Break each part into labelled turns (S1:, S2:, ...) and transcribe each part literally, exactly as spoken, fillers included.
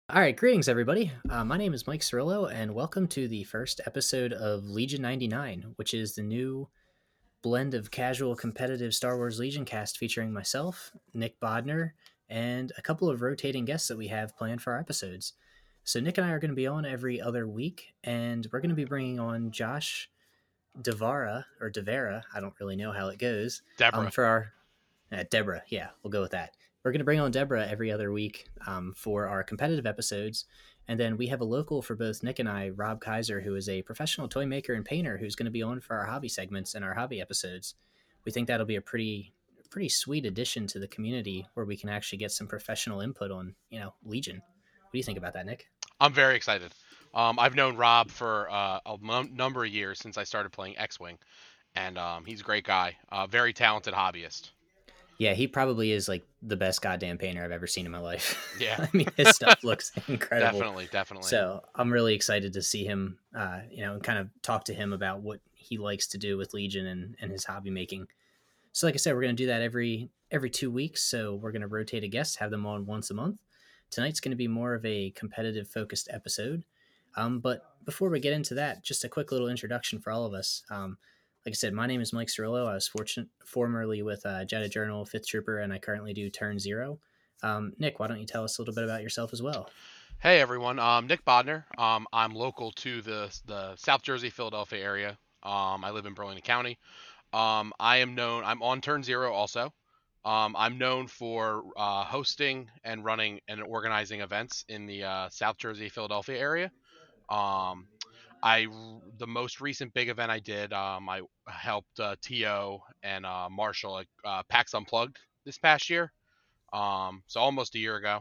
S1: All right, greetings, everybody. Uh, my name is Mike Cirillo, and welcome to the first episode of Legion ninety-nine, which is the new blend of casual competitive Star Wars Legion cast featuring myself, Nick Bodner, and a couple of rotating guests that we have planned for our episodes. So, Nick and I are going to be on every other week, and we're going to be bringing on Josh Devara, or Devera, I don't really know how it goes, um,
S2: Deborah.
S1: for our uh, Deborah, yeah, we'll go with that. We're going to bring on Deborah every other week um, for our competitive episodes. And then we have a local for both Nick and I, Rob Kaiser, who is a professional toy maker and painter who's going to be on for our hobby segments and our hobby episodes. We think that'll be a pretty pretty sweet addition to the community where we can actually get some professional input on, you know, Legion. What do you think about that, Nick?
S2: I'm very excited. Um, I've known Rob for uh, a m- number of years since I started playing X-Wing, and um, he's a great guy, uh, very talented hobbyist.
S1: Yeah, he probably is like the best goddamn painter I've ever seen in my life.
S2: Yeah,
S1: I mean, his stuff looks incredible.
S2: definitely, definitely.
S1: So I'm really excited to see him, uh, you know, and kind of talk to him about what he likes to do with Legion and, and his hobby making. So, like I said, we're going to do that every every two weeks. So we're going to rotate a guest, have them on once a month. Tonight's going to be more of a competitive focused episode. Um, but before we get into that, just a quick little introduction for all of us. Um, like I said, my name is Mike Cirillo. I was fortunate formerly with uh, Jedi Journal, Fifth Trooper, and I currently do Turn Zero. Um, Nick, why don't you tell us a little bit about yourself as well?
S2: Hey everyone, um, Nick Bodner. Um, I'm local to the the South Jersey, Philadelphia area. Um, I live in Burlington County. Um, I am known. I'm on Turn Zero also. Um, I'm known for uh, hosting and running and organizing events in the uh, South Jersey, Philadelphia area. Um, I the most recent big event I did, um, I helped uh, T O and uh, Marshall at uh, PAX Unplugged this past year. Um, so almost a year ago.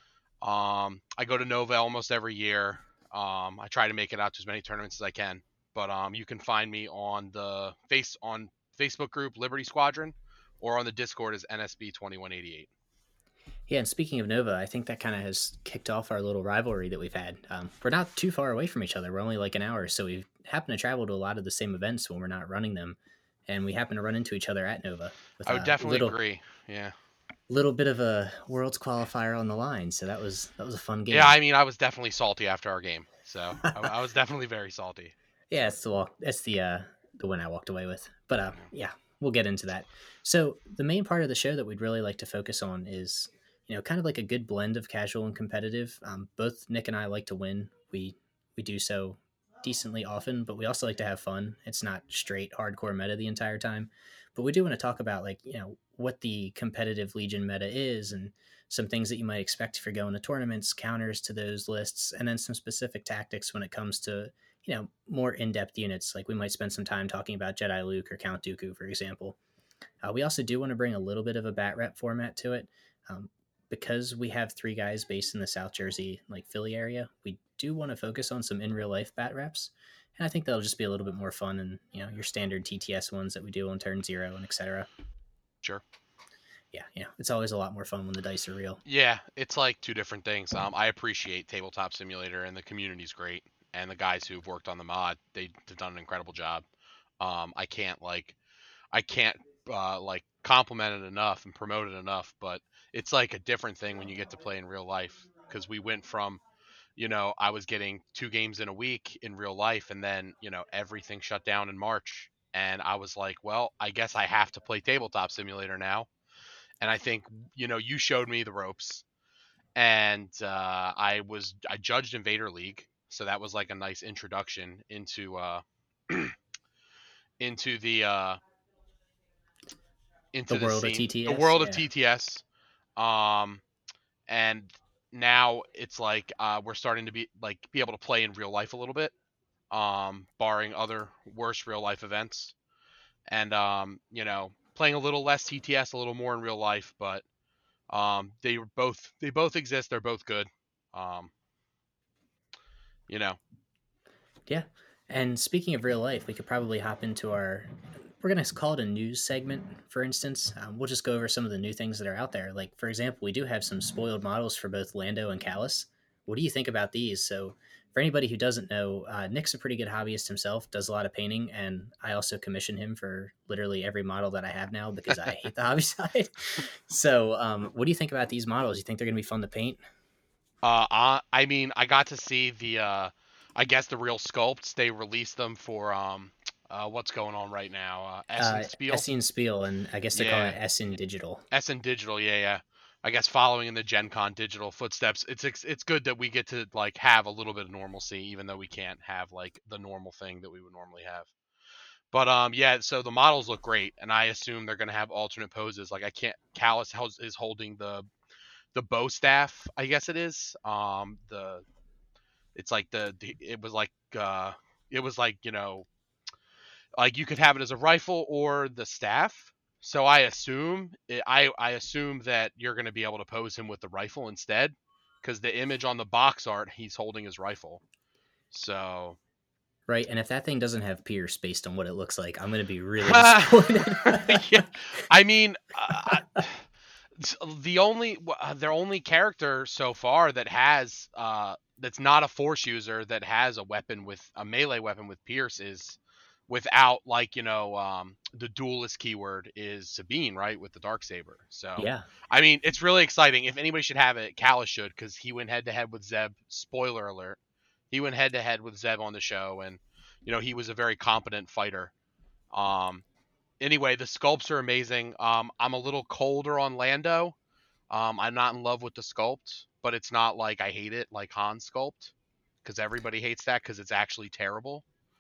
S2: Um, I go to Nova almost every year. Um, I try to make it out to as many tournaments as I can. But um, you can find me on the face on Facebook group Liberty Squadron, or on the Discord as N S B twenty-one eighty-eight.
S1: Yeah, and speaking of Nova, I think that kind of has kicked off our little rivalry that we've had. Um, we're not too far away from each other. We're only like an hour, so we happen to travel to a lot of the same events when we're not running them, and we happen to run into each other at Nova with
S2: I would
S1: a
S2: definitely
S1: little
S2: agree. Yeah.
S1: little bit of a world's qualifier on the line. So that was that was a fun
S2: Yeah,
S1: game.
S2: I mean, I was definitely salty after our game. So I, I was definitely very salty.
S1: Yeah, it's the walk. That's the uh, the win I walked away with. But uh,
S2: Yeah.
S1: yeah, we'll get into that. So the main part of the show that we'd really like to focus on is, you know, kind of like a good blend of casual and competitive. Um, both Nick and I like to win. We we do so decently often, but we also like to have fun. It's not straight hardcore meta the entire time, but we do want to talk about, like, you know, what the competitive Legion meta is and some things that you might expect if you're going to tournaments, counters to those lists, and then some specific tactics when it comes to, you know, more in-depth units. Like we might spend some time talking about Jedi Luke or Count Dooku, for example. Uh, we also do want to bring a little bit of a bat rep format to it. Um, because we have three guys based in the South Jersey, like Philly area, we do want to focus on some in real life bat reps. And I think that'll just be a little bit more fun than, you know, your standard T T S ones that we do on turn zero and et cetera.
S2: Sure.
S1: Yeah, yeah. It's always a lot more fun when the dice are real.
S2: Yeah, it's like two different things. Um, I appreciate Tabletop Simulator, and the community's great, and the guys who've worked on the mod, they've done an incredible job. Um, I can't like I can't uh, like compliment it enough and promote it enough, but it's like a different thing when you get to play in real life, because we went from, you know, I was getting two games in a week in real life, and then, you know, everything shut down in March, and I was like, well, I guess I have to play Tabletop Simulator now. And I think, you know, you showed me the ropes, and uh, I was I judged Invader League, so that was like a nice introduction into uh, into the uh,
S1: The
S2: into the
S1: world of
S2: scene, the
S1: T T S,
S2: world of
S1: yeah.
S2: T T S. Um, and now it's like uh, we're starting to be like be able to play in real life a little bit, um, barring other worse real life events, and um, you know, playing a little less T T S, a little more in real life, but um, they both they both exist. They're both good. Um, you know,
S1: Yeah. And speaking of real life, we could probably hop into our, we're going to call it a news segment, for instance. Um, we'll just go over some of the new things that are out there. Like, for example, we do have some spoiled models for both Lando and Callus. What do you think about these? So, for anybody who doesn't know, uh, Nick's a pretty good hobbyist himself, does a lot of painting, and I also commission him for literally every model that I have now because I hate the hobby side. So, um, what do you think about these models? You think they're going to be fun to paint?
S2: Uh, I, I mean, I got to see the, uh, I guess the real sculpts. They released them for um, uh, what's going on right now? Uh, Essen
S1: Uh,
S2: Spiel.
S1: Essene Spiel, and I guess they're calling
S2: Yeah,
S1: it Essen Digital.
S2: Essen Digital. Yeah, yeah. I guess following in the Gen Con digital footsteps, it's it's it's good that we get to like have a little bit of normalcy, even though we can't have like the normal thing that we would normally have. But um, yeah. So the models look great, and I assume they're gonna have alternate poses. Like I can't. Callus hos- is holding the the bow staff, I guess it is. Um, the it's like the, the it was like uh, it was like you know like you could have it as a rifle or the staff. So I assume eh, I I assume that you're going to be able to pose him with the rifle instead, because the image on the box art he's holding his rifle. So
S1: Right, and if that thing doesn't have Pierce based on what it looks like, I'm going to be really disappointed.
S2: yeah, I mean, uh, the only uh, their only character so far that has uh that's not a force user that has a weapon with a melee weapon with Pierce is without like you know um the duelist keyword is Sabine, right, with the dark saber. So
S1: Yeah,
S2: I mean it's really exciting. If anybody should have it, Callus should, because he went head to head with Zeb. Spoiler alert, he went head to head with Zeb on the show, and you know he was a very competent fighter. um Anyway, the sculpts are amazing. um I'm a little colder on Lando. um, I'm not in love with the sculpt, but it's not like I hate it like Han's sculpt, because everybody hates that because it's actually terrible.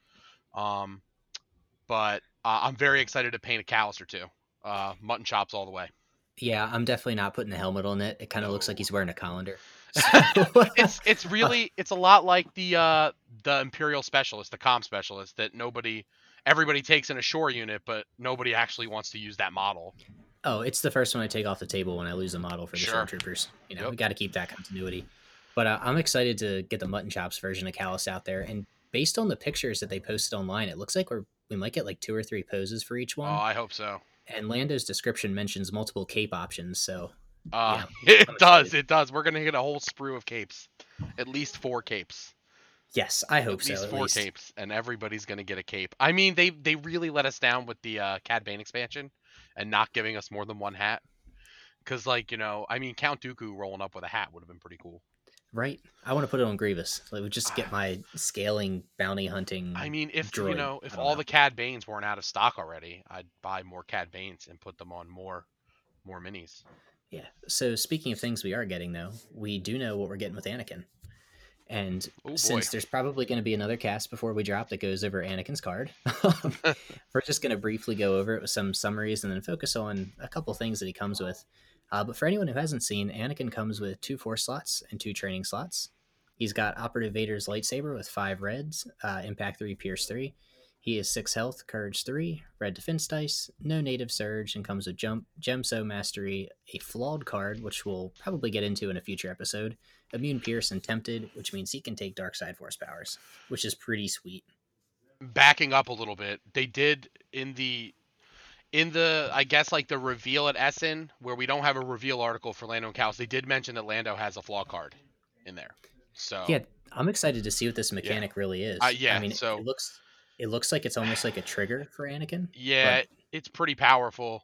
S2: Um, but uh, I'm very excited to paint a Callus or two. Uh, mutton chops all the way.
S1: yeah, I'm definitely not putting a helmet on it. It kind of looks like
S2: No.
S1: he's wearing a colander. So,
S2: it's it's
S1: uh,
S2: really it's a lot like the uh the Imperial specialist, the comm specialist that nobody everybody takes in a shore unit, but nobody actually wants to use that model.
S1: oh, it's the first one I take off the table when I lose a model for the
S2: Sure.
S1: stormtroopers. You know,
S2: Yep.
S1: we got to keep that continuity. But uh, I'm excited to get the mutton chops version of Callus out there. And based on the pictures that they posted online, it looks like we're we might get like two or three poses for each
S2: Oh,
S1: one.
S2: I hope so.
S1: And Lando's description mentions multiple cape options, so
S2: Uh,
S1: yeah, I'm
S2: it does.
S1: excited.
S2: It does. We're gonna get a whole sprue of capes, at least four capes.
S1: Yes, I hope
S2: At
S1: so.
S2: least
S1: At
S2: four
S1: least,
S2: capes, and everybody's gonna get a cape. I mean, they they really let us down with the uh, Cad Bane expansion, and not giving us more than one hat. Because, like, you know, I mean, Count Dooku rolling up with a hat would have been pretty cool.
S1: right? I want to put it on Grievous. Like, we just get my scaling bounty
S2: I
S1: hunting
S2: mean, if you
S1: droid.
S2: know,
S1: I
S2: if
S1: don't
S2: all
S1: know.
S2: the Cad Banes weren't out of stock already, I'd buy more Cad Banes and put them on more more minis.
S1: Yeah. So speaking of things we are getting, though, we do know what we're getting with Anakin. And
S2: Oh boy.
S1: since there's probably going to be another cast before we drop that goes over Anakin's card, we're just going to briefly go over it with some summaries and then focus on a couple things that he comes with. Uh, but for anyone who hasn't seen, Anakin comes with two force slots and two training slots. He's got Operative Vader's lightsaber with five reds, uh, Impact three, Pierce three. He is six health, Courage three, red defense dice, no native surge, and comes with Jump, Gemso Mastery, a flawed card, which we'll probably get into in a future episode, Immune Pierce, and Tempted, which means he can take Dark Side Force powers, which is pretty sweet.
S2: Backing up a little bit, they did in the in the I guess like the reveal at Essen, where we don't have a reveal article for Lando and Calus, they did mention that Lando has a flaw card in there. So
S1: Yeah, I'm excited to see what this
S2: yeah,
S1: mechanic really
S2: uh,
S1: is. I
S2: yeah.
S1: mean, it,
S2: So
S1: it looks it looks like it's almost like a trigger for Anakin, but
S2: yeah, it's pretty powerful.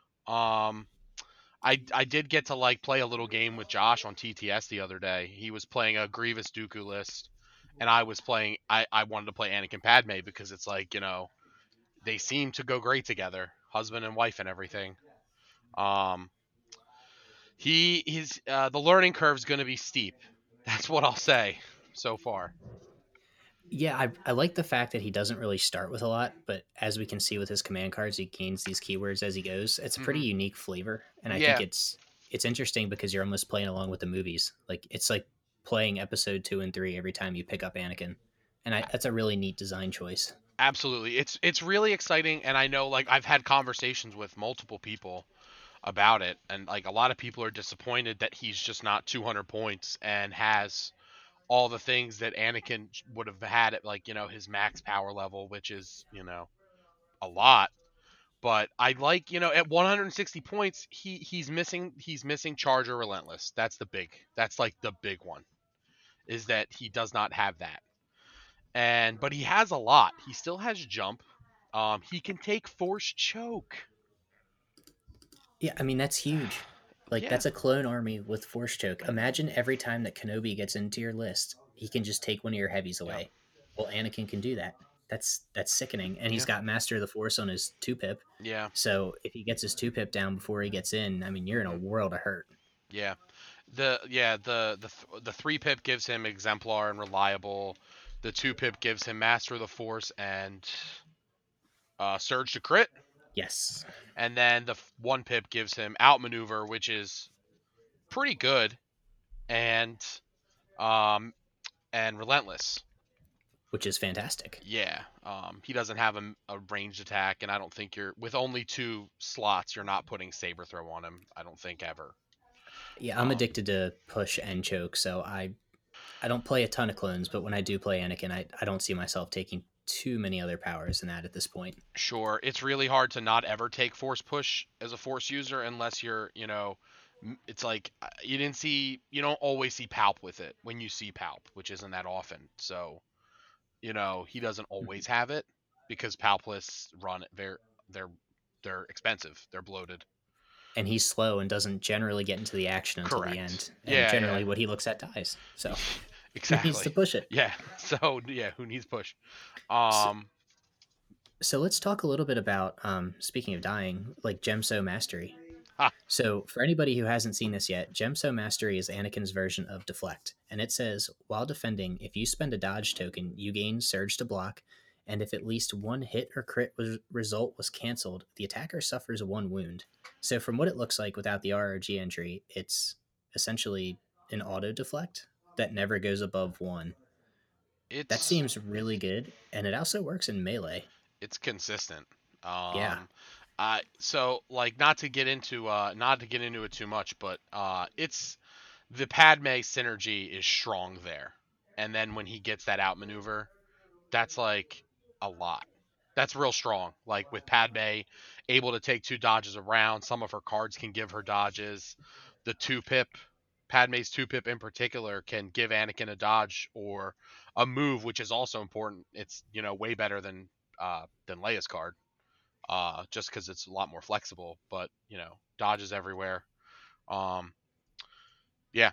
S2: Um, I I did get to like play a little game with Josh on T T S the other day. He was playing a Grievous Dooku list, and I was playing. I I wanted to play Anakin Padme because it's like you know they seem to go great together, husband and wife and everything. Um, he he's uh, the learning curve is going to be steep. That's what I'll say so far.
S1: yeah, I, I like the fact that he doesn't really start with a lot, but as we can see with his command cards, he gains these keywords as he goes. It's a pretty
S2: Hmm.
S1: unique flavor, and I think
S2: Yeah,
S1: it's it's interesting because you're almost playing along with the movies. Like it's like playing episode two and three every time you pick up Anakin, and I, that's a really neat design choice.
S2: absolutely. It's it's really exciting, and I know like I've had conversations with multiple people about it, and like a lot of people are disappointed that he's just not two hundred points and has all the things that Anakin would have had at like you know his max power level, which is you know a lot. But I like you know at one hundred sixty points, he he's missing he's missing Charger Relentless. That's the big that's like the big one, is that he does not have that. And but he has a lot. He still has jump. Um, he can take force choke.
S1: Yeah, I mean that's huge. Like
S2: Yeah,
S1: that's a clone army with force choke. Imagine every time that Kenobi gets into your list, he can just take one of your heavies
S2: yeah,
S1: away. Well, Anakin can do that. That's that's sickening. And he's
S2: yeah,
S1: got Master of the Force on his two pip.
S2: yeah.
S1: So if he gets his two pip down before he gets in, I mean, you're in a
S2: Hmm.
S1: world of hurt.
S2: Yeah. The yeah the the th- the three pip gives him exemplar and reliable. The two pip gives him master of the force and uh, surge to crit,
S1: Yes,
S2: and then the f- one pip gives him outmaneuver, which is pretty good, and um and relentless.
S1: which is fantastic.
S2: Yeah, um, he doesn't have a, a ranged attack, and I don't think you're with only two slots. You're not putting saber throw on him. I don't think ever.
S1: Yeah, I'm
S2: Um,
S1: addicted to push and choke, so I I don't play a ton of clones, but when I do play Anakin, I, I don't see myself taking too many other powers than that at this point.
S2: sure, it's really hard to not ever take force push as a force user unless you're, you know, m- it's like uh, you didn't see, you don't always see Palp with it when you see Palp, which isn't that often. So, you know, he doesn't always have it because Palpless run very, they're they're expensive, they're bloated.
S1: And he's slow and doesn't generally get into the action until the
S2: Correct.
S1: end. And
S2: Yeah,
S1: generally,
S2: yeah.
S1: what he looks at dies. So who needs
S2: Exactly.
S1: to push it?
S2: Yeah. So yeah, who needs push?
S1: So,
S2: Um.
S1: so let's talk a little bit about, um, speaking of dying, like Gemso Mastery.
S2: Ha.
S1: So, for anybody who hasn't seen this yet, Gemso Mastery is Anakin's version of Deflect. And it says, while defending, if you spend a dodge token, you gain Surge to block. And if at least one hit or crit was, result was canceled, the attacker suffers one wound. So, from what it looks like without the R R G entry, it's essentially an auto deflect that never goes above one. That
S2: It's
S1: seems really good. And it also works in melee.
S2: it's consistent.
S1: Yeah.
S2: Um. Uh. So like, not to get into uh, not to get into it too much, but uh, it's the Padme synergy is strong there, and then when he gets that outmaneuver, that's like a lot. That's real strong. Like with Padme able to take two dodges around, some of her cards can give her dodges. The two pip, Padme's two pip in particular, can give Anakin a dodge or a move, which is also important. It's, you know, way better than uh, than Leia's card, uh, just because it's a lot more flexible. But you know, dodges everywhere. Um, yeah,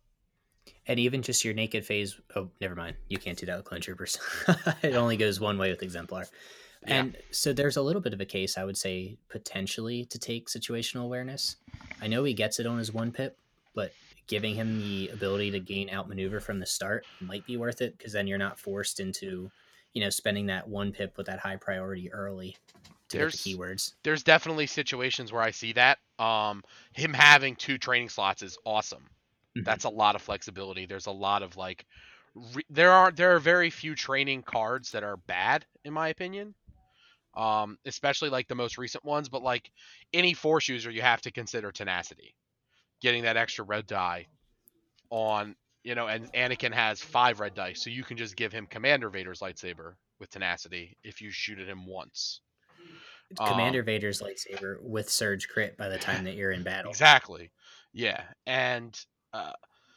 S1: And even just your naked phase. Oh, never mind. You can't do that with clone troopers. It only goes one way with exemplar.
S2: yeah.
S1: And so there's a little bit of a case, I would say, potentially to take situational awareness. I know he gets it on his one pip, but giving him the ability to gain outmaneuver from the start might be worth it because then you're not forced into, you know, spending that one pip with that high priority early to get the
S2: There's
S1: keywords.
S2: there's definitely situations where I see that. Um, him having two training slots is awesome.
S1: Hmm.
S2: That's a lot of flexibility. There's a lot of like, re- there are there are very few training cards that are bad in my opinion. Um, especially like the most recent ones, but like any force user, you have to consider tenacity, getting that extra red die on, you know, and Anakin has five red dice, so you can just give him Commander Vader's lightsaber with tenacity if you shoot at him once. Um,
S1: Commander Vader's lightsaber with Surge crit by the time that you're in battle.
S2: exactly. Yeah, and uh,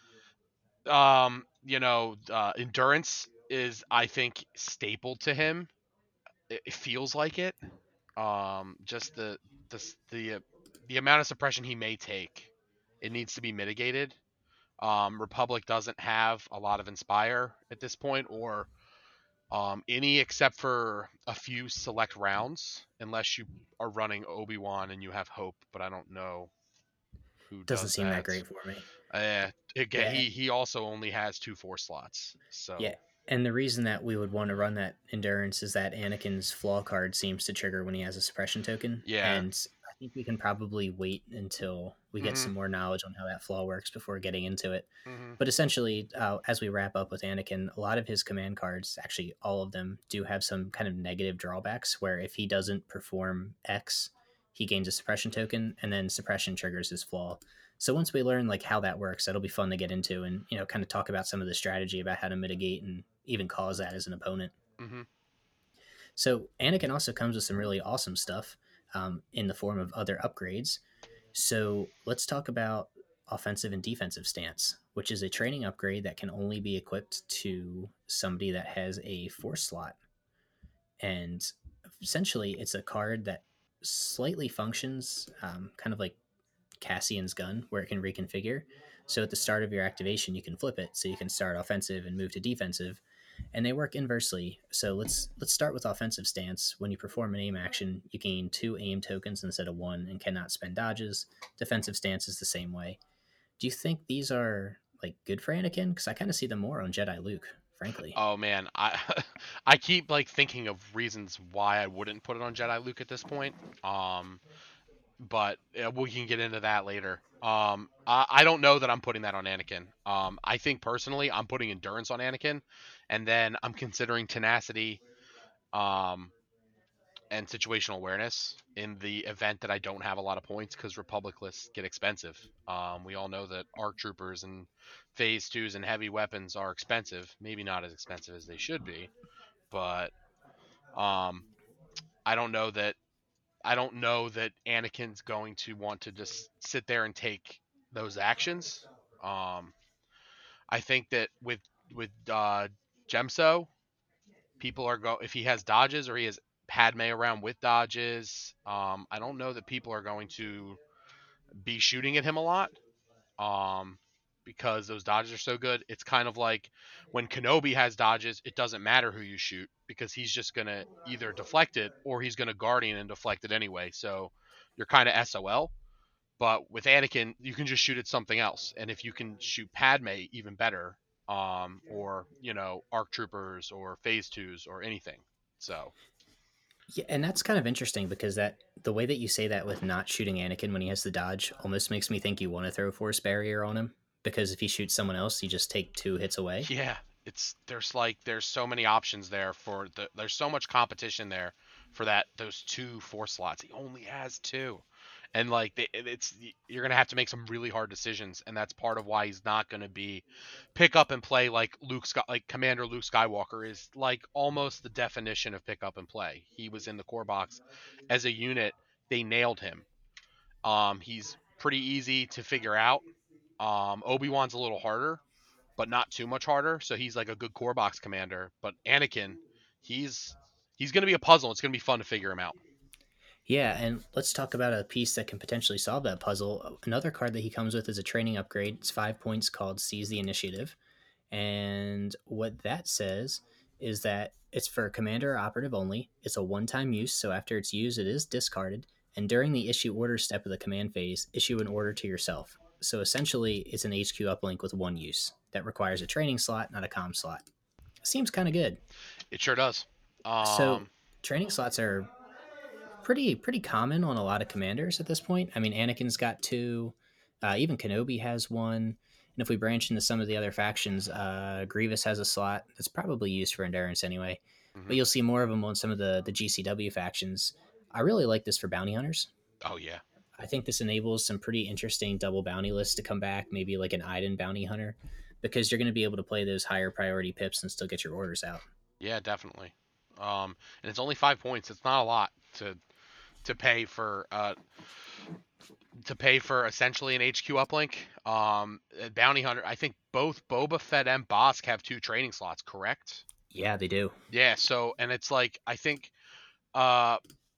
S2: um, you know, uh, endurance is, I think, staple to him. It, it feels like it. Um, just the the the uh, the amount of suppression he may take, it needs to be mitigated. Um, Republic doesn't have a lot of Inspire at this point, or um, any except for a few select rounds, unless you are running Obi Wan and you have Hope. But I don't know who
S1: Doesn't
S2: does
S1: seem that
S2: that.
S1: great for me.
S2: Uh, again,
S1: Yeah,
S2: he he also only has two four slots.
S1: yeah.
S2: So
S1: And the reason that we would want to run that endurance is that Anakin's flaw card seems to trigger when he has a suppression token.
S2: yeah.
S1: And I think we can probably wait until we get
S2: Mhm.
S1: some more knowledge on how that flaw works before getting into it.
S2: Mhm.
S1: But essentially, uh, as we wrap up with Anakin, a lot of his command cards, actually all of them, do have some kind of negative drawbacks where if he doesn't perform X, he gains a suppression token, and then suppression triggers his flaw. So once we learn like how that works, that'll be fun to get into and you know kind of talk about some of the strategy about how to mitigate and even cause that as an opponent.
S2: Mhm.
S1: So Anakin also comes with some really awesome stuff um, in the form of other upgrades. So let's talk about offensive and defensive stance, which is a training upgrade that can only be equipped to somebody that has a force slot. And essentially, it's a card that slightly functions um, kind of like Cassian's gun, where it can reconfigure. So at the start of your activation, you can flip it, so you can start offensive and move to defensive, and they work inversely. So let's let's start with offensive stance. When you perform an aim action, you gain two aim tokens instead of one, and cannot spend dodges. Defensive stance is the same way. Do you think these are like good for Anakin? Because I kind of see them more on Jedi Luke, frankly.
S2: Oh man, I I keep like thinking of reasons why I wouldn't put it on Jedi Luke at this point. Um, but uh, we can get into that later. Um, I, I don't know that I'm putting that on Anakin. Um, I think personally, I'm putting endurance on Anakin, and then I'm considering tenacity, um, and situational awareness in the event that I don't have a lot of points because Republic lists get expensive. Um, we all know that ARC troopers and phase twos and heavy weapons are expensive. Maybe not as expensive as they should be, but um, I don't know that I don't know that Anakin's going to want to just sit there and take those actions. Um, I think that with with uh, Gemso, people are go if he has dodges or he has Padme around with dodges. Um, I don't know that people are going to be shooting at him a lot. Um, because those dodges are so good. It's kind of like when Kenobi has dodges, it doesn't matter who you shoot because he's just gonna either deflect it or he's gonna guardian and deflect it anyway. So you're kind of S O L. But with Anakin, you can just shoot at something else, and if you can shoot Padme, even better. Um, or you know, ARC troopers or Phase twos or anything. So
S1: Yeah, and that's kind of interesting because that the way that you say that with not shooting Anakin when he has the dodge almost makes me think you want to throw force barrier on him because if he shoots someone else, you just take two hits away.
S2: yeah, it's there's like there's so many options there for the there's so much competition there for that those two four slots. He only has two. And like they, it's you're gonna have to make some really hard decisions, and that's part of why he's not gonna be pick up and play like Luke Sky, like Commander Luke Skywalker is like almost the definition of pick up and play. He was in the core box as a unit. They nailed him. Um, he's pretty easy to figure out. Um, Obi-Wan's a little harder, but not too much harder. So he's like a good core box commander. But Anakin, he's he's gonna be a puzzle. It's gonna be fun to figure him out.
S1: Yeah, and let's talk about a piece that can potentially solve that puzzle. Another card that he comes with is a training upgrade. It's five points called Seize the Initiative. And what that says is that it's for commander or operative only. It's a one time use, so after it's used, it is discarded. And during the issue order step of the command phase, issue an order to yourself. So essentially, it's an H Q uplink with one use that requires a training slot, not a comm slot. Seems kind of good.
S2: It sure does.
S1: So
S2: Um,
S1: training slots are pretty pretty common on a lot of commanders at this point. I mean, Anakin's got two, uh, even Kenobi has one, and if we branch into some of the other factions, uh, Grievous has a slot that's probably used for endurance anyway. But
S2: mhm.
S1: you'll see more of them on some of the the G C W factions. I really like this for bounty hunters.
S2: Oh yeah,
S1: I think this enables some pretty interesting double bounty lists to come back, maybe like an Iden bounty hunter, because you're going to be able to play those higher priority pips and still get your orders out.
S2: yeah, definitely. Um, and it's only five points. It's not a lot to to pay for uh to pay for essentially an H Q uplink. Um, Bounty Hunter. I think both Boba Fett and Bosk have two training slots. Correct?
S1: Yeah, they do.
S2: Yeah. So and it's like I think uh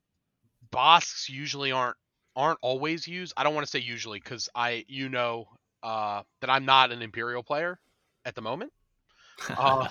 S2: Bosks usually aren't aren't always used. I don't want to say usually because I you know uh that I'm not an Imperial player at the moment. Uh,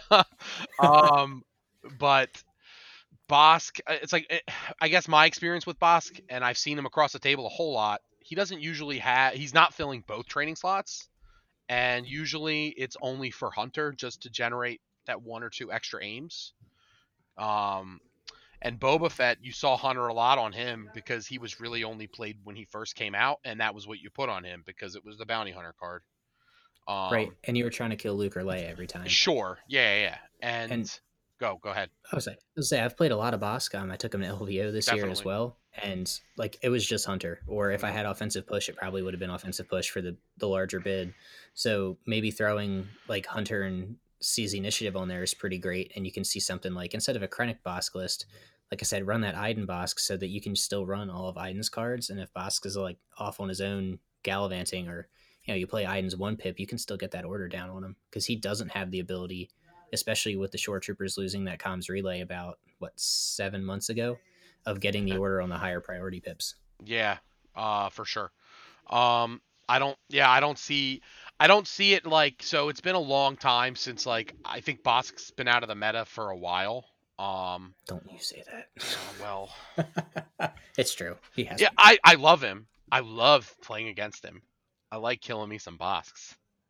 S2: um, but Bosk, uh, it's like it, I guess my experience with Bosk, and I've seen him across the table a whole lot. He doesn't usually have. He's not filling both training slots, and usually it's only for Hunter just to generate that one or two extra aims. Um, and Boba Fett, you saw Hunter a lot on him because he was really only played when he first came out, and that was what you put on him because it was the Bounty Hunter card.
S1: Right,
S2: Um,
S1: and you were trying to kill Luke or Leia every time.
S2: sure, yeah, yeah, yeah.
S1: And
S2: and go, go ahead,
S1: I was like, I was say I've played a lot of Boscom. I took him to L V O this year as
S2: definitely.
S1: well, and like it was just Hunter. Or if I
S2: Mhm.
S1: had offensive push, it probably would have been offensive push for the the larger bid. So maybe throwing like Hunter and Seize the Initiative on there is pretty great, and you can see something like instead of a Krennic Bosk list, like I said, run that Iden Bosk so that you can still run all of Iden's cards. And if Bosk is like off on his own gallivanting, or you know you play Iden's one pip, you can still get that order down on him because he doesn't have the ability, especially with the shore troopers losing that comms relay about what seven months ago, of getting the order on the higher priority pips.
S2: Yeah, uh, for sure. Um, I don't. Yeah, I don't see. I don't see it like. So it's been a long time since like I think Bosk's been out of the meta for a while. Um,
S1: Don't you say
S2: uh, well,
S1: that. It's true. He has
S2: yeah,
S1: been.
S2: I I love him. I love playing against him. I like killing me some Bosks.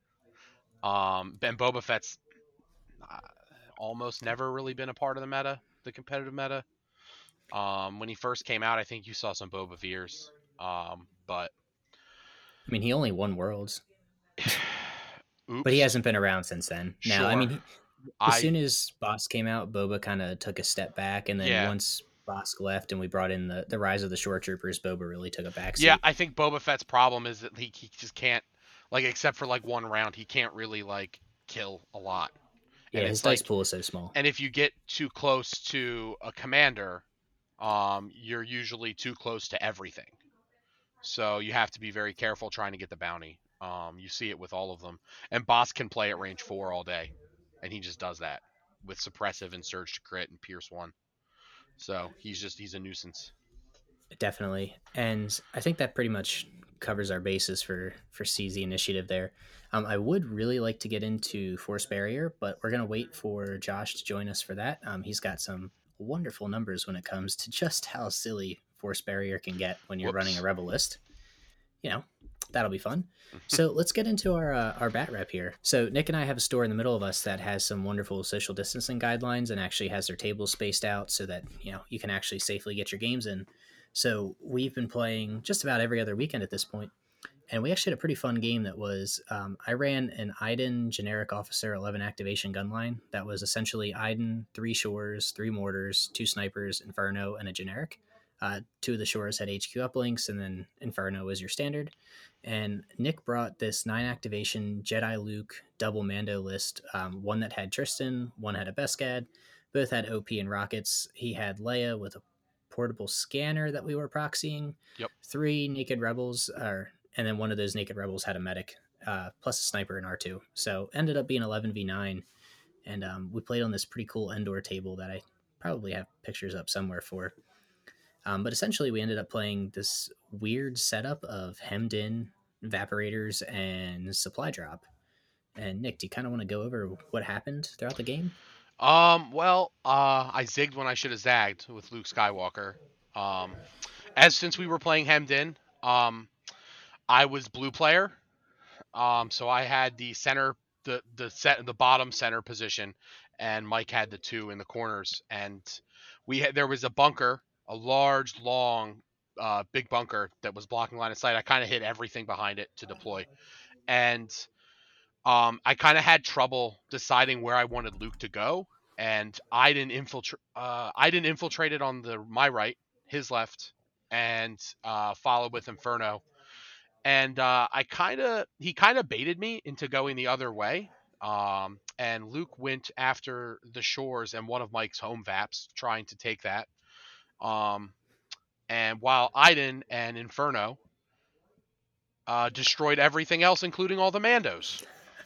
S2: Um, Ben Boba Fett's uh, almost never really been a part of the meta, the competitive meta. Um, when he first came out, I think you saw some Boba Veers. Um, but
S1: I mean, he only won Worlds, but he
S2: oops,
S1: hasn't been around since then. Now, I mean,
S2: sure.
S1: he, as
S2: I
S1: soon as Bosk came out, Boba kind of took a step back, and then
S2: yeah.
S1: once Bosk left and we brought in the, the Rise of the Shore Troopers, Boba really took a
S2: Yeah,
S1: backseat.
S2: I think Boba Fett's problem is that he, he just can't, like, except for like one round, he can't really like kill a lot. And
S1: Yeah, his
S2: it's
S1: dice
S2: like,
S1: pool is so small.
S2: and if you get too close to a commander, um, you're usually too close to everything. So you have to be very careful trying to get the bounty. Um, you see it with all of them. And Boss can play at range four all day, and he just does that with suppressive and surge to crit and pierce one. So he's just he's a nuisance.
S1: Definitely. And I think that pretty much covers our basis for for C Z initiative there. Um, I would really like to get into Force Barrier, but we're gonna wait for Josh to join us for that. Um, he's got some wonderful numbers when it comes to just how silly Force Barrier can get when you're running a
S2: Whoops.
S1: Rebel list. You know, that'll be fun. So let's get into our uh, our bat rep here. So Nick and I have a store in the middle of us that has some wonderful social distancing guidelines and actually has their tables spaced out so that you know you can actually safely get your games in. So we've been playing just about every other weekend at this point, and we actually had a pretty fun game that was um, I ran an Iden generic officer eleven activation gun line that was essentially Iden, three shores, three mortars, two snipers, Inferno, and a generic. Uh, two of the shores had H Q uplinks, and then Inferno was your standard. And Nick brought this nine activation Jedi Luke double Mando list, um, one that had Tristan, one had a Beskad, both had O P and rockets. He had Leia with a portable scanner that we were proxying,
S2: Yep.
S1: three naked rebels, or and then one of those naked rebels had a medic, uh, plus a sniper and R two. So ended up being eleven v nine, and um, we played on this pretty cool Endor table that I probably have pictures up somewhere for. Um, but essentially, we ended up playing this weird setup of hemmed in evaporators and supply drop. And Nick, do you kind of want to go over what happened throughout the game?
S2: Um, well, uh, I zigged when I should have zagged with Luke Skywalker. Um, as since we were playing hemmed in, um, I was blue player. Um, so I had the center, the the set, the bottom center position, and Mike had the two in the corners. And we had there was a bunker, a large, long, uh, big bunker that was blocking line of sight. I kind of hit everything behind it to deploy, and um, I kind of had trouble deciding where I wanted Luke to go, and I didn't infiltrate. Uh, I didn't infiltrate it on the my right, his left, and uh, followed with Inferno. And uh, I kind of he kind of baited me into going the other way. Um, and Luke went after the shores and one of Mike's home vaps, trying to take that. Um, and while Iden and Inferno uh, destroyed everything else, including all the Mandos.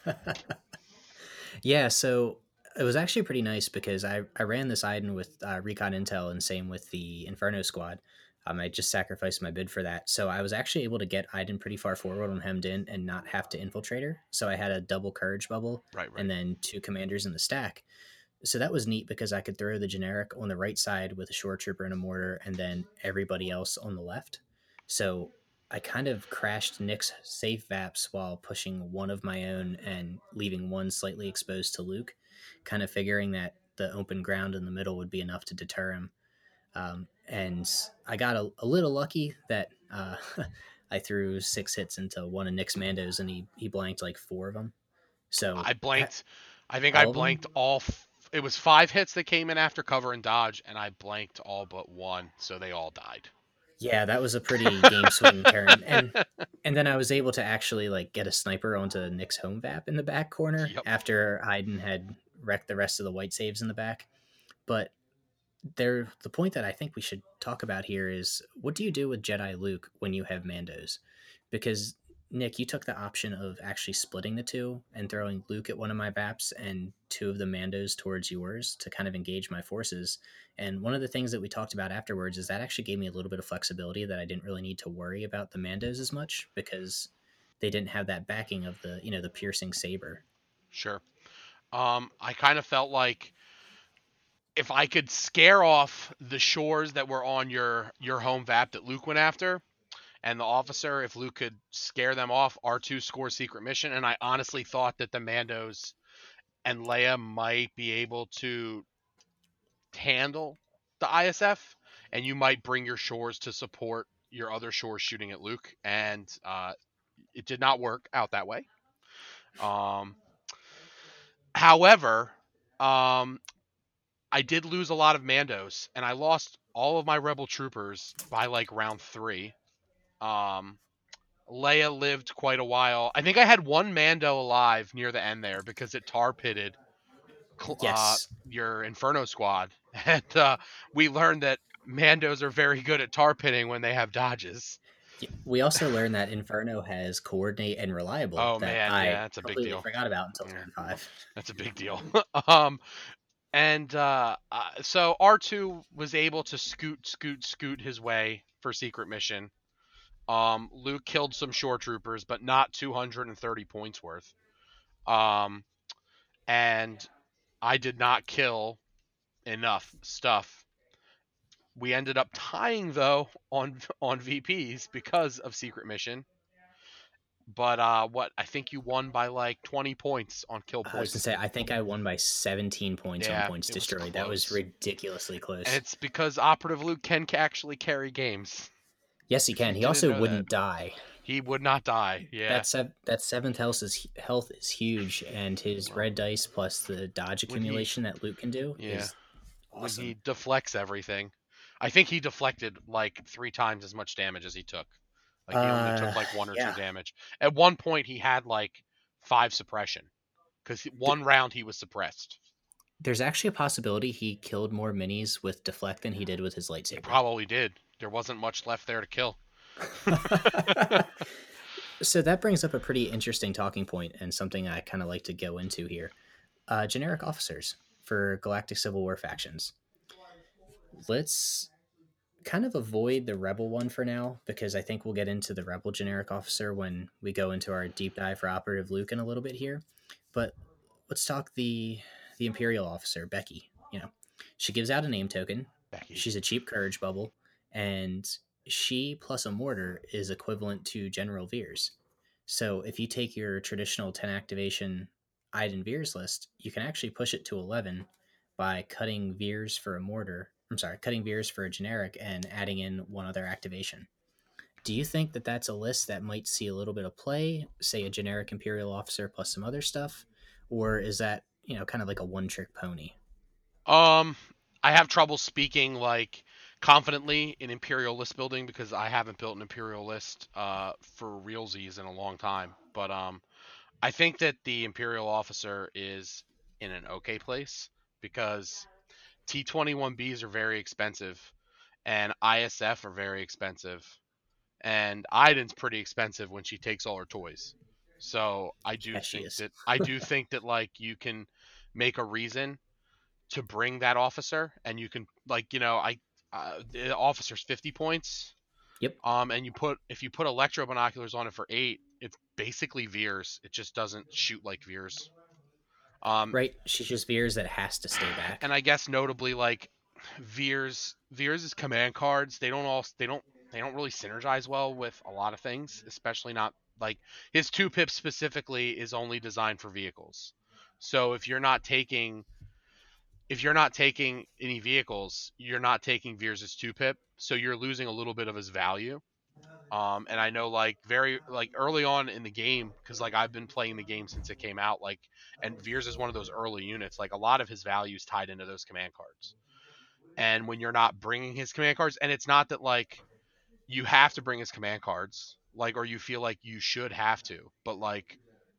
S1: Yeah, so it was actually pretty nice because I, I ran this Iden with uh, Recon Intel and same with the Inferno squad. Um, I just sacrificed my bid for that. So I was actually able to get Iden pretty far forward on hemmed in and not have to infiltrate her. So I had a double courage bubble
S2: Right, right.
S1: and then two commanders in the stack. So that was neat because I could throw the generic on the right side with a shore trooper and a mortar and then everybody else on the left. So I kind of crashed Nick's safe vaps while pushing one of my own and leaving one slightly exposed to Luke, kind of figuring that the open ground in the middle would be enough to deter him. Um, and I got a, a little lucky that uh, I threw six hits into one of Nick's Mandos and he, he blanked like four of them. So
S2: I blanked. I think I
S1: all of them.
S2: blanked all. F- it was five hits that came in after cover and dodge, and I blanked all but one, so they all died.
S1: Yeah, that was a pretty game swinging turn. And and then I was able to actually like get a sniper onto Nick's home vap in the back corner
S2: Yep.
S1: after Iden had wrecked the rest of the white saves in the back. But there the point that I think we should talk about here is what do you do with Jedi Luke when you have Mandos? Because Nick, you took the option of actually splitting the two and throwing Luke at one of my Vaps and two of the Mandos towards yours to kind of engage my forces. And one of the things that we talked about afterwards is that actually gave me a little bit of flexibility that I didn't really need to worry about the Mandos as much because they didn't have that backing of the, you know, the piercing saber.
S2: Sure. Um, I kind of felt like if I could scare off the shores that were on your your home Vap that Luke went after, and the officer, if Luke could scare them off, R two scores secret mission. And I honestly thought that the Mandos and Leia might be able to handle the I S F, and you might bring your shores to support your other shores shooting at Luke. And uh, it did not work out that way. Um, however, um, I did lose a lot of Mandos, and I lost all of my Rebel troopers by like round three. Um, Leia lived quite a while. I think I had one Mando alive near the end there because it tar pitted uh,
S1: Yes.
S2: your Inferno squad, and uh, we learned that Mandos are very good at tar pitting when they have dodges.
S1: We also learned that Inferno has coordinate and reliable
S2: Oh
S1: that
S2: man,
S1: I
S2: yeah, that's a big
S1: completely
S2: deal.
S1: forgot about until
S2: Yeah,
S1: turn five.
S2: that's a big deal. um, and uh, uh, so R two was able to scoot, scoot, scoot his way for secret mission. Um, Luke killed some shore troopers, but not two hundred thirty points worth. Um, and I did not kill enough stuff. We ended up tying though on on V Ps because of secret mission. But uh, what I think you won by like twenty points on kill
S1: I was gonna
S2: points.
S1: say I think I won by seventeen points on
S2: Yeah,
S1: points
S2: it was
S1: destroyed. That was
S2: close,
S1: ridiculously
S2: and
S1: close.
S2: it's because Operative Luke can actually carry games.
S1: Yes, he
S2: If
S1: can.
S2: you
S1: He
S2: didn't
S1: also
S2: know that,
S1: wouldn't die.
S2: he would not die. Yeah,
S1: That sev- that seventh health is health is huge, and his
S2: well,
S1: red dice plus the dodge
S2: when he,
S1: accumulation that Luke can do
S2: yeah,
S1: is
S2: when
S1: awesome.
S2: he deflects everything, I think he deflected like three times as much damage as he took. Like he only
S1: Uh,
S2: took like one or two
S1: yeah.
S2: damage. At one point, he had like five suppression because one round he was suppressed.
S1: There's actually a possibility he killed more minis with deflect than he did with his
S2: He
S1: lightsaber.
S2: probably did. There wasn't much left there to kill.
S1: So that brings up a pretty interesting talking point and something I kind of like to go into here. Uh, generic officers for Galactic Civil War factions. Let's kind of avoid the Rebel one for now because I think we'll get into the Rebel generic officer when we go into our deep dive for Operative Luke in a little bit here. But let's talk the the Imperial officer, Becky. You know, she gives out a name token.
S2: Becky.
S1: She's a cheap courage bubble, and she plus a mortar is equivalent to General Veers. So if you take your traditional ten activation Iden Veers list, you can actually push it to eleven by cutting Veers for a mortar. I'm sorry, cutting Veers for a generic and adding in one other activation. Do you think that that's a list that might see a little bit of play, say a generic Imperial officer plus some other stuff? Or is that, you know, kind of like a one trick pony?
S2: Um, I have trouble speaking like confidently in Imperial list building because I haven't built an Imperial list uh for realsies in a long time. But um, I think that the Imperial officer is in an okay place because T twenty-one Bs are very expensive and I S F are very expensive. And Iden's pretty expensive when she takes all her toys. So I do
S1: Yeah, she
S2: think
S1: is.
S2: that I do think that like you can make a reason to bring that officer, and you can like you know I uh, the officer's fifty points.
S1: Yep.
S2: Um, and you put if you put electro binoculars on it for eight, it's basically Veers. It just doesn't shoot like Veers. Um,
S1: Right. She's just Veers that has to stay
S2: and
S1: back.
S2: I guess notably like Veers Veers' command cards, they don't all they don't they don't really synergize well with a lot of things, especially not like his two pip specifically is only designed for vehicles. So if you're not taking if you're not taking any vehicles, you're not taking Veers' two pip, so you're losing a little bit of his value. Um, and I know like very like early on in the game, because like I've been playing the game since it came out, like and Veers is one of those early units. Like a lot of his value is tied into those command cards. And when you're not bringing his command cards, and it's not that like you have to bring his command cards, like or you feel like you should have to, but like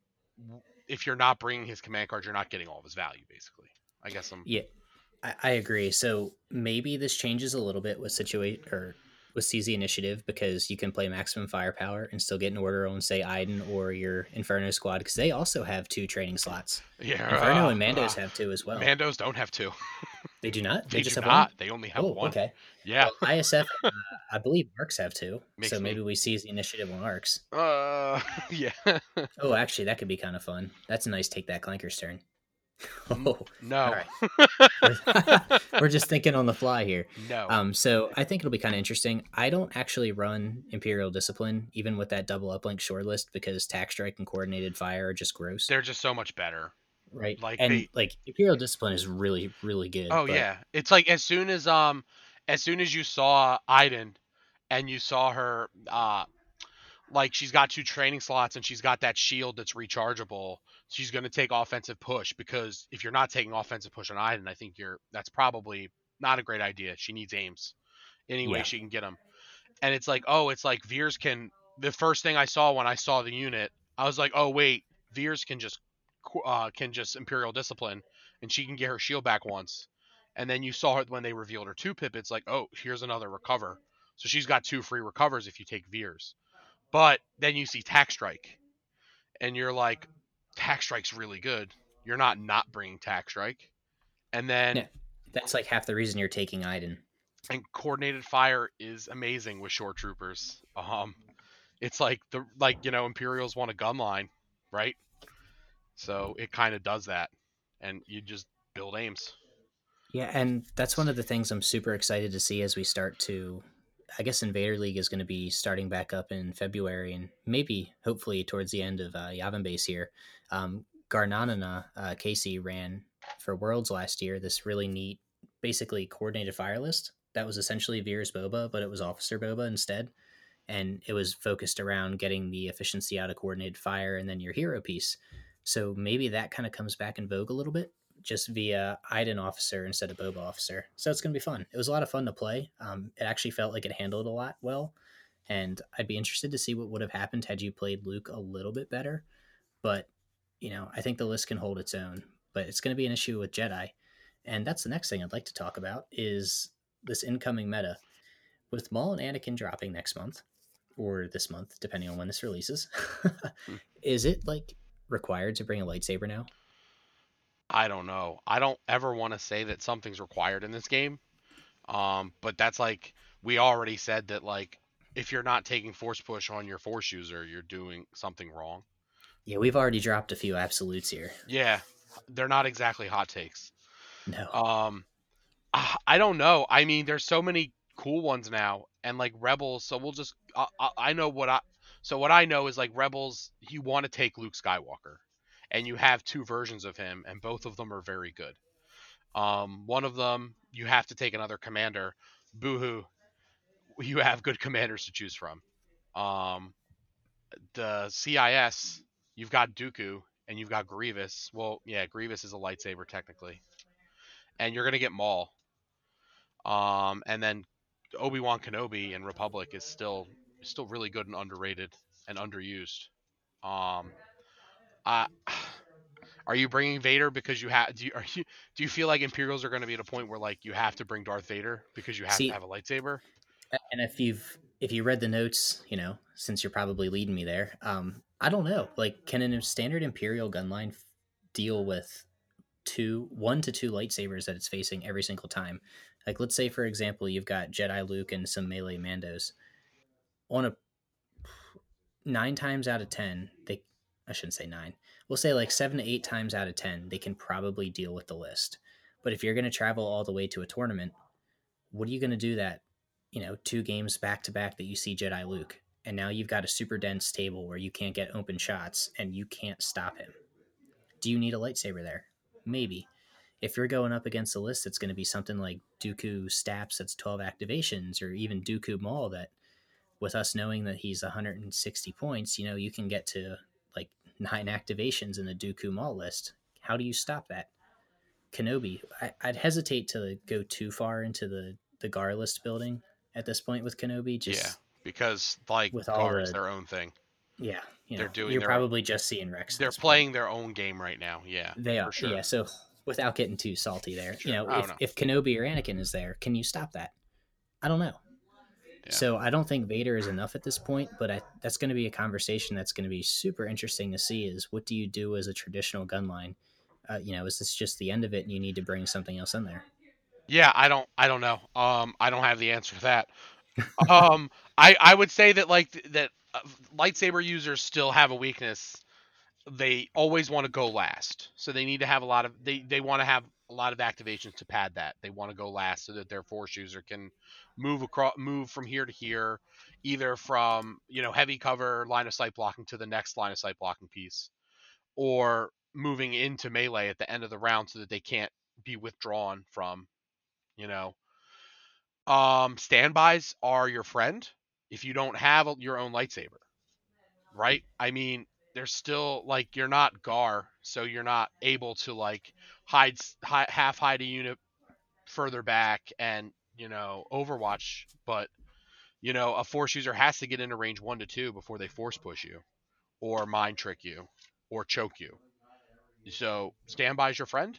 S2: if you're not bringing his command cards, you're not getting all of his value. Basically, I guess I'm
S1: Yeah, I, I agree. So maybe this changes a little bit with situation or with Seize the Initiative because you can play maximum firepower and still get an order on, say, Iden or your Inferno squad because they also have two training slots. Inferno
S2: Yeah,
S1: and
S2: uh, uh,
S1: Mandos have two as well.
S2: Mandos don't have two.
S1: They do not? They
S2: They
S1: just
S2: do
S1: have one?
S2: not. They only have
S1: Oh,
S2: one.
S1: okay.
S2: Yeah,
S1: Well, I S F, and, uh, I believe Arcs have two. So
S2: makes me.
S1: maybe we Seize the Initiative on Arcs.
S2: Uh, yeah.
S1: Oh, actually, that could be kind of fun. That's a nice take that Clanker's turn.
S2: N-
S1: Oh, all
S2: no.
S1: right. We're, we're just thinking on the fly here.
S2: No.
S1: Um, so I think it'll be kind of interesting. I don't actually run Imperial Discipline, even with that double uplink short list, because Tack Strike and Coordinated Fire are just gross.
S2: They're just so much better.
S1: Right.
S2: Like
S1: and
S2: they.
S1: like Imperial Discipline is really, really good.
S2: Oh
S1: but
S2: yeah. It's like as soon as um, as soon as you saw Iden, and you saw her uh, like she's got two training slots and she's got that shield that's rechargeable. She's going to take offensive push because if you're not taking offensive push on Iden, I think you're that's probably not a great idea. She needs aims any way
S1: Yeah.
S2: she can get them. And it's like, oh, it's like Veers can. The first thing I saw when I saw the unit, I was like, oh wait, Veers can just uh, can just Imperial Discipline, and she can get her shield back once. And then you saw her when they revealed her two pip. It's like, oh, here's another recover. So she's got two free recovers if you take Veers. But then you see Tack Strike, and you're like, Tack Strike's really good. You're not not bringing Tack Strike, and then
S1: Yeah. That's like half the reason you're taking Iden.
S2: and Coordinated Fire is amazing with short troopers. Um, it's like the like you know Imperials want a gun line, right? So it kind of does that, and you just build aims.
S1: Yeah, and that's one of the things I'm super excited to see as we start to. I guess Invader League is going to be starting back up in February, and maybe, hopefully, towards the end of uh, Yavin Base here. Um, Garnanana, uh, Casey ran for Worlds last year this really neat, basically coordinated fire list that was essentially Veer's Boba, but it was Officer Boba instead. And it was focused around getting the efficiency out of coordinated fire and then your hero piece. So maybe that kind of comes back in vogue a little bit, just via Iden officer instead of Boba officer. So it's going to be fun. It was a lot of fun to play. Um, it actually felt like it handled a lot well. And I'd be interested to see what would have happened had you played Luke a little bit better. But, you know, I think the list can hold its own. But it's going to be an issue with Jedi. And that's the next thing I'd like to talk about is this incoming meta. With Maul and Anakin dropping next month, or this month, depending on when this releases, is it like required to bring a lightsaber now?
S2: I don't know. I don't ever want to say that something's required in this game. Um, but that's like we already said that like if you're not taking force push on your force user, you're doing something wrong.
S1: Yeah, we've already dropped a few absolutes here.
S2: Yeah, they're not exactly hot takes.
S1: No.
S2: Um, I I don't know. I mean, there's so many cool ones now, and like Rebels. So we'll just. I, I I know what I. So what I know is like Rebels. You want to take Luke Skywalker, and you have two versions of him, and both of them are very good. Um, one of them you have to take another commander. Boohoo. You have good commanders to choose from. Um, the C I S. You've got Dooku and you've got Grievous. Well, yeah, Grievous is a lightsaber technically, and you're gonna get Maul. Um, and then Obi-Wan Kenobi in Republic is still still really good and underrated and underused. Um, uh, are you bringing Vader because you have? Do you are you do you feel like Imperials are going to be at a point where like you have to bring Darth Vader because you have
S1: See,
S2: to have a lightsaber?
S1: and if you've if you read the notes, you know, since you're probably leading me there, um, I don't know. Like, can a standard Imperial gunline f- deal with two, one to two lightsabers that it's facing every single time? Like, let's say, for example, you've got Jedi Luke and some melee Mandos. On a nine times out of ten, they I shouldn't say nine. We'll say like seven to eight times out of ten, they can probably deal with the list. But if you're going to travel all the way to a tournament, what are you going to do that, you know, two games back to back that you see Jedi Luke, and now you've got a super dense table where you can't get open shots and you can't stop him? Do you need a lightsaber there? Maybe. If you're going up against a list that's going to be something like Dooku Staps that's twelve activations, or even Dooku Maul that, with us knowing that he's one hundred sixty points, you know, you can get to like nine activations in the Dooku Maul list. How do you stop that? Kenobi, I, I'd hesitate to go too far into the, the Gar list building at this point with Kenobi. Just
S2: Yeah, because like
S1: with all
S2: Gar is
S1: the,
S2: their own thing.
S1: yeah, you
S2: They're
S1: know,
S2: doing
S1: you're
S2: their own,
S1: probably just seeing Rex.
S2: they're playing point. Their own game right now. Yeah,
S1: they are.
S2: For sure.
S1: Yeah, so without getting too salty there, sure. you know, if,
S2: know.
S1: if Kenobi or Anakin is there, can you stop that? I don't know.
S2: Yeah.
S1: So I don't think Vader is enough at this point, but I, that's going to be a conversation that's going to be super interesting to see. Is what do you do as a traditional gun line? Uh, you know, is this just the end of it, and you need to bring something else in there?
S2: Yeah, I don't I don't know. Um, I don't have the answer to that. Um, I I would say that like th- that uh, lightsaber users still have a weakness. They always want to go last, so they need to have a lot of they they want to have a lot of activations to pad that. They want to go last so that their force user can move across, move from here to here, either from you know heavy cover line of sight blocking to the next line of sight blocking piece, or moving into melee at the end of the round so that they can't be withdrawn from you know um standbys are your friend if you don't have your own lightsaber, right? I mean, there's still like you're not Gar, so you're not able to like hide, hi, half hide a unit further back and you know Overwatch, but you know a force user has to get into range one to two before they force push you or mind trick you or choke you. So standby is your friend.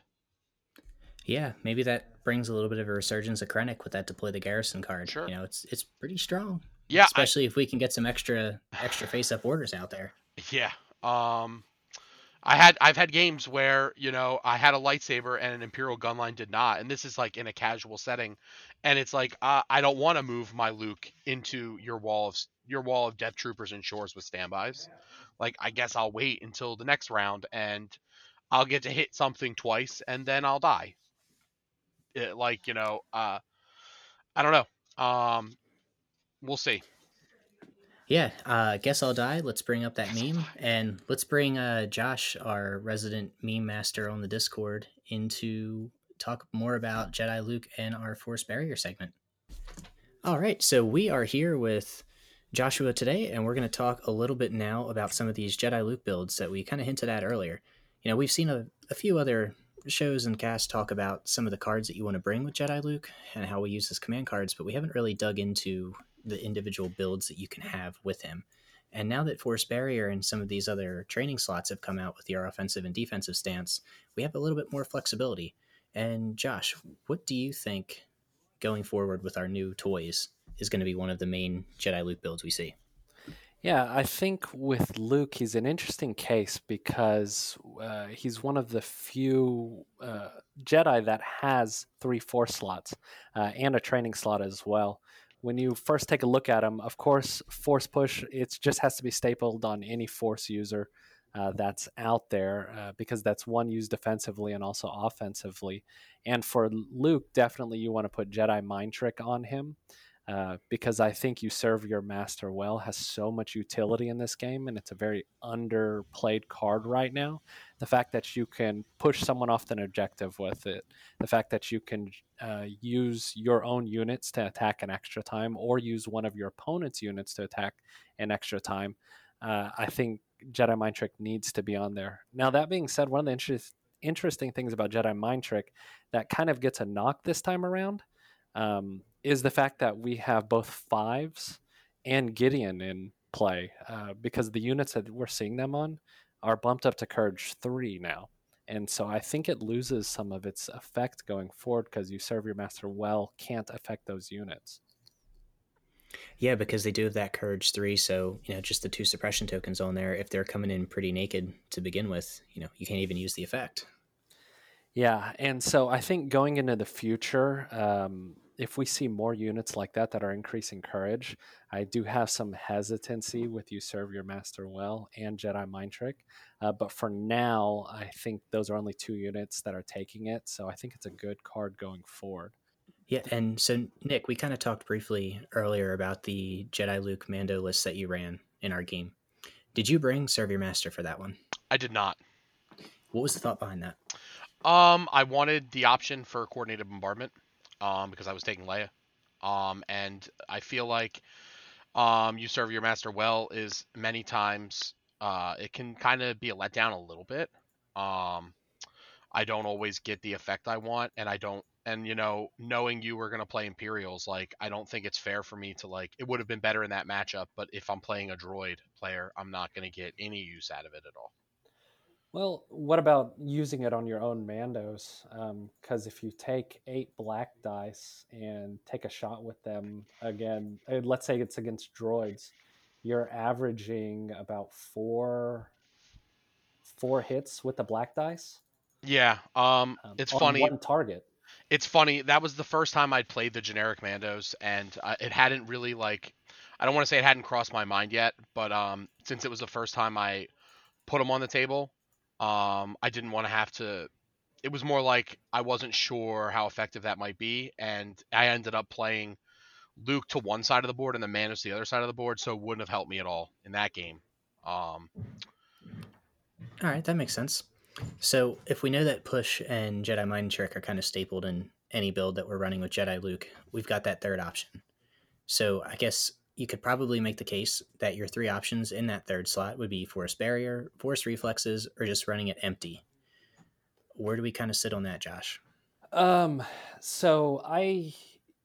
S1: Yeah, maybe that brings a little bit of a resurgence of Krennic with that deploy the garrison card.
S2: Sure.
S1: You know, it's it's pretty strong,
S2: Yeah. I.
S1: especially if we can get some extra extra face up orders out there.
S2: Yeah. Um. I had I've had games where you know I had a lightsaber and an Imperial gunline did not, and this is like in a casual setting, and it's like uh, I don't want to move my Luke into your wall of your wall of Death Troopers and Shores with standbys. Like I guess I'll wait until the next round and I'll get to hit something twice and then I'll die. It, like you know, uh, I don't know. Um, we'll see.
S1: Yeah, uh, guess I'll die. Let's bring up that meme and let's bring uh, Josh, our resident meme master on the Discord, in to talk more about Jedi Luke and our Force Barrier segment. All right, so we are here with Joshua today, and we're going to talk a little bit now about some of these Jedi Luke builds that we kind of hinted at earlier. You know, we've seen a, a few other shows and casts talk about some of the cards that you want to bring with Jedi Luke and how we use his command cards, but we haven't really dug into the individual builds that you can have with him. And now that Force Barrier and some of these other training slots have come out with your offensive and defensive stance, we have a little bit more flexibility. And Josh, what do you think going forward with our new toys is going to be one of the main Jedi Luke builds we see?
S3: Yeah, I think with Luke, he's an interesting case because uh, he's one of the few uh, Jedi that has three Force slots uh, and a training slot as well. When you first take a look at him, of course, Force Push, it just has to be stapled on any Force user uh, that's out there uh, because that's one used defensively and also offensively. And for Luke, definitely you want to put Jedi Mind Trick on him uh, because I think You Serve Your Master Well has so much utility in this game, and it's a very underplayed card right now. The fact that you can push someone off an objective with it, the fact that you can uh, use your own units to attack an extra time, or use one of your opponent's units to attack an extra time. Uh, I think Jedi Mind Trick needs to be on there. Now, that being said, one of the interest, interesting things about Jedi Mind Trick that kind of gets a knock this time around um, is the fact that we have both fives and Gideon in play uh, because the units that we're seeing them on are bumped up to Courage three now. And so I think it loses some of its effect going forward because You Serve Your Master Well can't affect those units.
S1: Yeah, because they do have that Courage three, so, you know, just the two suppression tokens on there, if they're coming in pretty naked to begin with, you know, you can't even use the effect.
S3: Yeah, and so I think going into the future, um, if we see more units like that that are increasing courage, I do have some hesitancy with You Serve Your Master Well and Jedi Mind Trick. Uh, but for now, I think those are only two units that are taking it, so I think it's a good card going forward.
S1: Yeah, and so, Nick, we kind of talked briefly earlier about the Jedi Luke Mando list that you ran in our game. Did you bring Serve Your Master for that one?
S2: I did not.
S1: What was the thought behind that?
S2: Um, I wanted the option for coordinated bombardment, um, because I was taking Leia. Um, and I feel like um, You Serve Your Master Well is many times uh, it can kind of be a letdown a little bit. Um, I don't always get the effect I want, and I don't. And you know, knowing you were gonna play Imperials, like I don't think it's fair for me to like. It would have been better in that matchup, but if I'm playing a droid player, I'm not gonna get any use out of it at all.
S3: Well, what about using it on your own Mandos? Because if you take eight black dice and take a shot with them again, uh, let's say it's against droids, you're averaging about four four hits with the black dice
S2: Yeah. Um,
S3: um,
S2: it's
S3: on
S2: funny.
S3: one target.
S2: It's funny. That was the first time I'd played the generic Mandos, and uh, it hadn't really like. I don't want to say it hadn't crossed my mind yet, but um, since it was the first time I put them on the table, um, I didn't want to have to. It was more like I wasn't sure how effective that might be, and I ended up playing Luke to one side of the board and the Mandos to the other side of the board, so it wouldn't have helped me at all in that game. Um,
S1: All right, that makes sense. So if we know that push and Jedi Mind Trick are kind of stapled in any build that we're running with Jedi Luke, we've got that third option. So I guess you could probably make the case that your three options in that third slot would be Force Barrier, Force Reflexes, or just running it empty. Where do we kind of sit on that, Josh?
S3: Um, so I,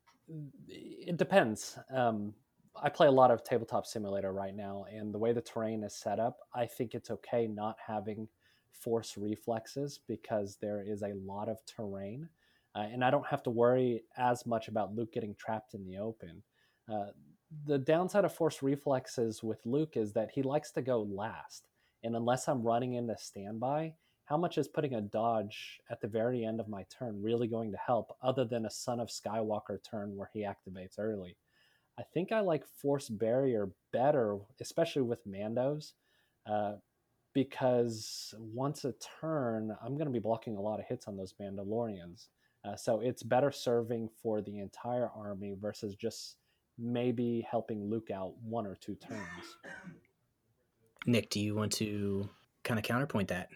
S3: it depends. Um, I play a lot of Tabletop Simulator right now, and the way the terrain is set up, I think it's okay not having force reflexes because there is a lot of terrain, uh, and I don't have to worry as much about Luke getting trapped in the open. Uh, the downside of force reflexes with Luke is that he likes to go last, and unless I'm running into standby, how much is putting a dodge at the very end of my turn really going to help other than a Son of Skywalker turn where he activates early? I think I like Force Barrier better, especially with Mandos, uh, because once a turn, I'm going to be blocking a lot of hits on those Mandalorians. Uh, so it's better serving for the entire army versus just maybe helping Luke out one or two turns.
S1: Nick, do you want to kind of counterpoint that?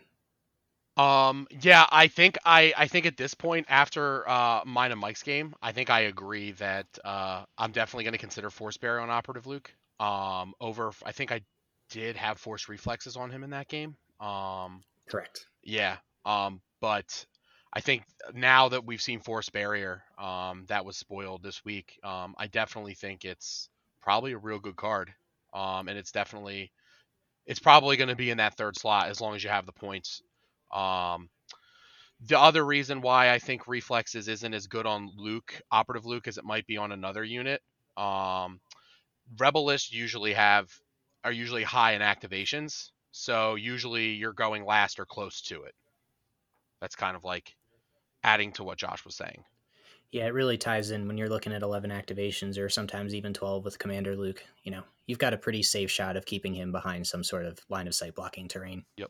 S2: Um, yeah, I think I I think at this point after uh mine and Mike's game, I think I agree that uh I'm definitely going to consider Force Barrier on Operative Luke. Um, over I think I did have Force Reflexes on him in that game. Um,
S1: Correct.
S2: yeah. Um, but I think now that we've seen Force Barrier, um, that was spoiled this week. Um, I definitely think it's probably a real good card. Um, and it's definitely it's probably going to be in that third slot as long as you have the points. Um, the other reason why I think reflexes isn't as good on Luke, operative Luke, as it might be on another unit. Um, Rebel lists usually have are usually high in activations, so usually you're going last or close to it. That's kind of like adding to what Josh was saying.
S1: Yeah, it really ties in when you're looking at eleven activations or sometimes even twelve with Commander Luke. You know, you've got a pretty safe shot of keeping him behind some sort of line of sight blocking terrain.
S2: Yep.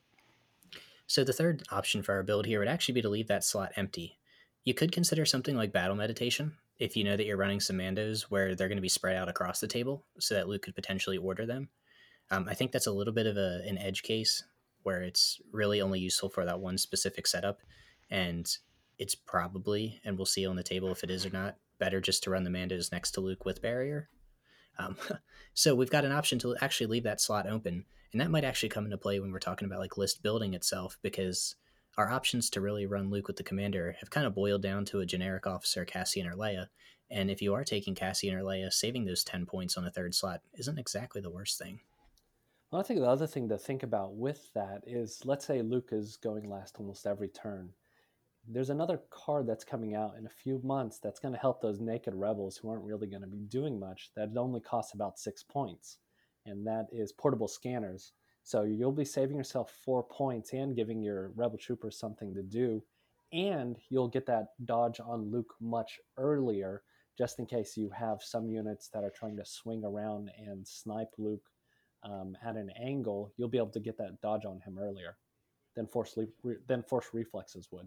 S1: So the third option for our build here would actually be to leave that slot empty. You could consider something like Battle Meditation if you know that you're running some Mandos where they're going to be spread out across the table so that Luke could potentially order them. Um, I think that's a little bit of a, an edge case where it's really only useful for that one specific setup. And it's probably, and we'll see on the table if it is or not, better just to run the Mandos next to Luke with Barrier. Um, so we've got an option to actually leave that slot open. And that might actually come into play when we're talking about like list building itself, because our options to really run Luke with the commander have kind of boiled down to a generic officer, Cassian or Leia. And if you are taking Cassian or Leia, saving those ten points on a third slot isn't exactly the worst thing.
S3: Well, I think the other thing to think about with that is, let's say Luke is going last almost every turn. There's another card that's coming out in a few months that's going to help those naked rebels who aren't really going to be doing much, that only costs about six points, and that is portable scanners. So you'll be saving yourself four points and giving your rebel troopers something to do, and you'll get that dodge on Luke much earlier, just in case you have some units that are trying to swing around and snipe Luke um, at an angle. You'll be able to get that dodge on him earlier than force, re- than force reflexes would.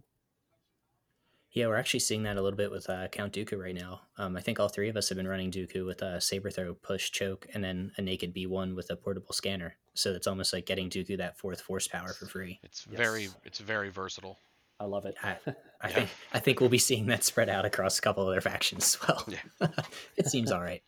S1: Yeah, we're actually seeing that a little bit with uh, Count Dooku right now. Um, I think all three of us have been running Dooku with a saber throw, push, choke, and then a naked B one with a portable scanner. So it's almost like getting Dooku that fourth force power for free.
S2: It's
S3: Yes.
S2: very it's very versatile.
S3: I love it.
S1: I, I
S2: Yeah.
S1: think I think we'll be seeing that spread out across a couple other factions as well.
S2: Yeah.
S1: It seems all right.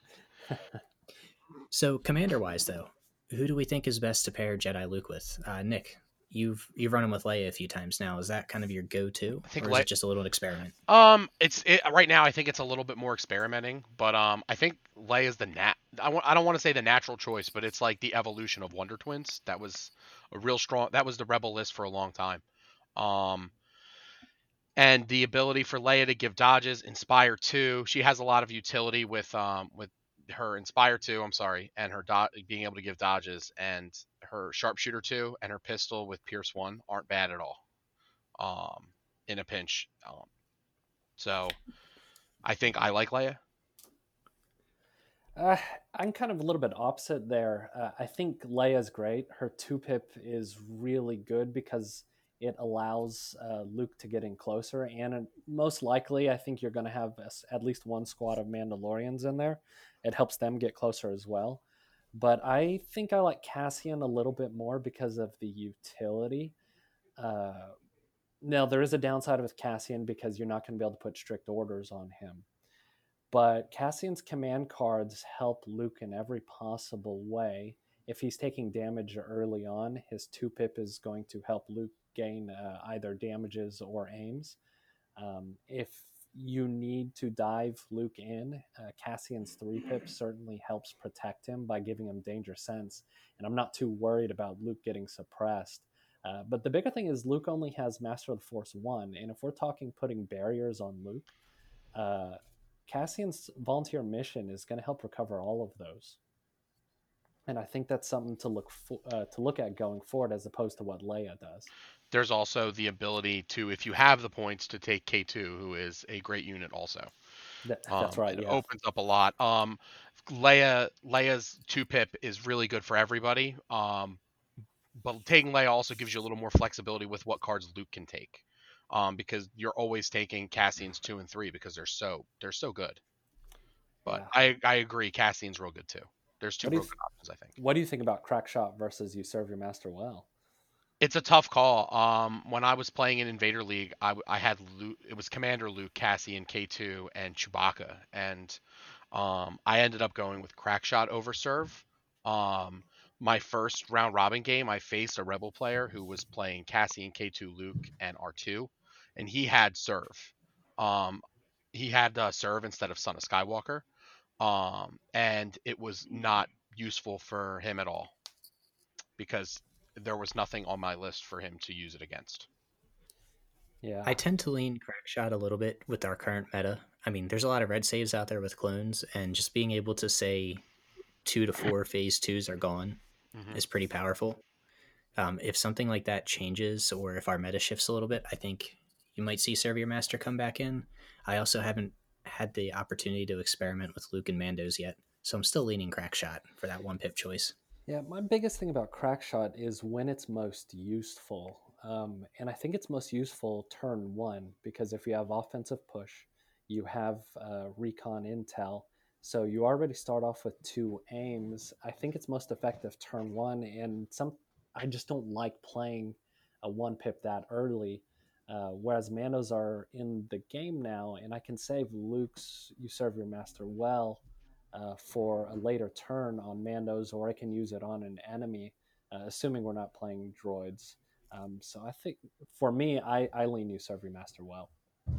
S1: So commander wise, though, who do we think is best to pair Jedi Luke with? Uh, Nick, you've you've run him with Leia a few times now. Is that kind of your go-to,
S2: I think
S1: or is
S2: Le-
S1: it just a little experiment?
S2: Um, it's it, right now. I think it's a little bit more experimenting, but um, I think Leia's the nat. I want. I don't want to say the natural choice, but it's like the evolution of Wonder Twins. That was a real strong. That was the rebel list for a long time. Um, and the ability for Leia to give dodges, Inspire two. She has a lot of utility with um with her Inspire two. I'm sorry, and her dot being able to give dodges, and her Sharpshooter two and her pistol with Pierce one aren't bad at all. Um, in a pinch. Um, so I think I like Leia.
S3: Uh, I'm kind of a little bit opposite there. Uh, I think Leia's great. Her two pip is really good because it allows uh, Luke to get in closer, and it, most likely, I think you're going to have a, at least one squad of Mandalorians in there. It helps them get closer as well. But I think I like Cassian a little bit more because of the utility. Uh, now, there is a downside with Cassian because you're not going to be able to put strict orders on him. But Cassian's command cards help Luke in every possible way. If he's taking damage early on, his two pip is going to help Luke gain uh, either damages or aims. Um, if you need to dive Luke in, uh, Cassian's three pip certainly helps protect him by giving him danger sense. And I'm not too worried about Luke getting suppressed. Uh, but the bigger thing is Luke only has Master of the Force one. And if we're talking putting barriers on Luke, uh, Cassian's volunteer mission is going to help recover all of those, and I think that's something to look for, uh, to look at going forward, as opposed to what Leia does.
S2: There's also the ability to, if you have the points, to take K two, who is a great unit also.
S3: That,
S2: Um,
S3: that's right.
S2: it
S3: Yeah.
S2: opens up a lot. Um, Leia Leia's two pip is really good for everybody. Um, but taking Leia also gives you a little more flexibility with what cards Luke can take. Um, because you're always taking Cassian's two and three because they're so they're so good. But
S3: Yeah.
S2: I I agree, Cassian's real good too. There's two
S3: What do
S2: real
S3: you
S2: good options, I think.
S3: What do you think about Crackshot versus You Serve Your Master Well?
S2: It's a tough call. Um, when I was playing in Invader League, I, I had Luke, it was Commander Luke, Cassian, K two, and Chewbacca, and um, I ended up going with Crackshot over Serve. Um, my first round robin game, I faced a Rebel player who was playing Cassian, K two, Luke, and R two, and he had Serve. Um, he had uh, Serve instead of Son of Skywalker, um, and it was not useful for him at all because there was nothing on my list for him to use it against.
S3: Yeah.
S1: I tend to lean Crackshot a little bit with our current meta. I mean, there's a lot of red saves out there with clones, and just being able to say two to four phase twos are gone
S2: Mm-hmm.
S1: is pretty powerful. Um, if something like that changes, or if our meta shifts a little bit, I think you might see Serve Your Master come back in. I also haven't had the opportunity to experiment with Luke and Mandos yet, so I'm still leaning Crackshot for that one pip choice.
S3: Yeah, my biggest thing about Crackshot is when it's most useful. Um, and I think it's most useful turn one, because if you have offensive push, you have uh, recon intel, so you already start off with two aims. I think it's most effective turn one, and some I just don't like playing a one pip that early. Uh, whereas Mandos are in the game now, and I can save Luke's You Serve Your Master Well uh, for a later turn on Mandos, or I can use it on an enemy, uh, assuming we're not playing droids. Um, so I think for me, I, I lean You Serve Your Master Well.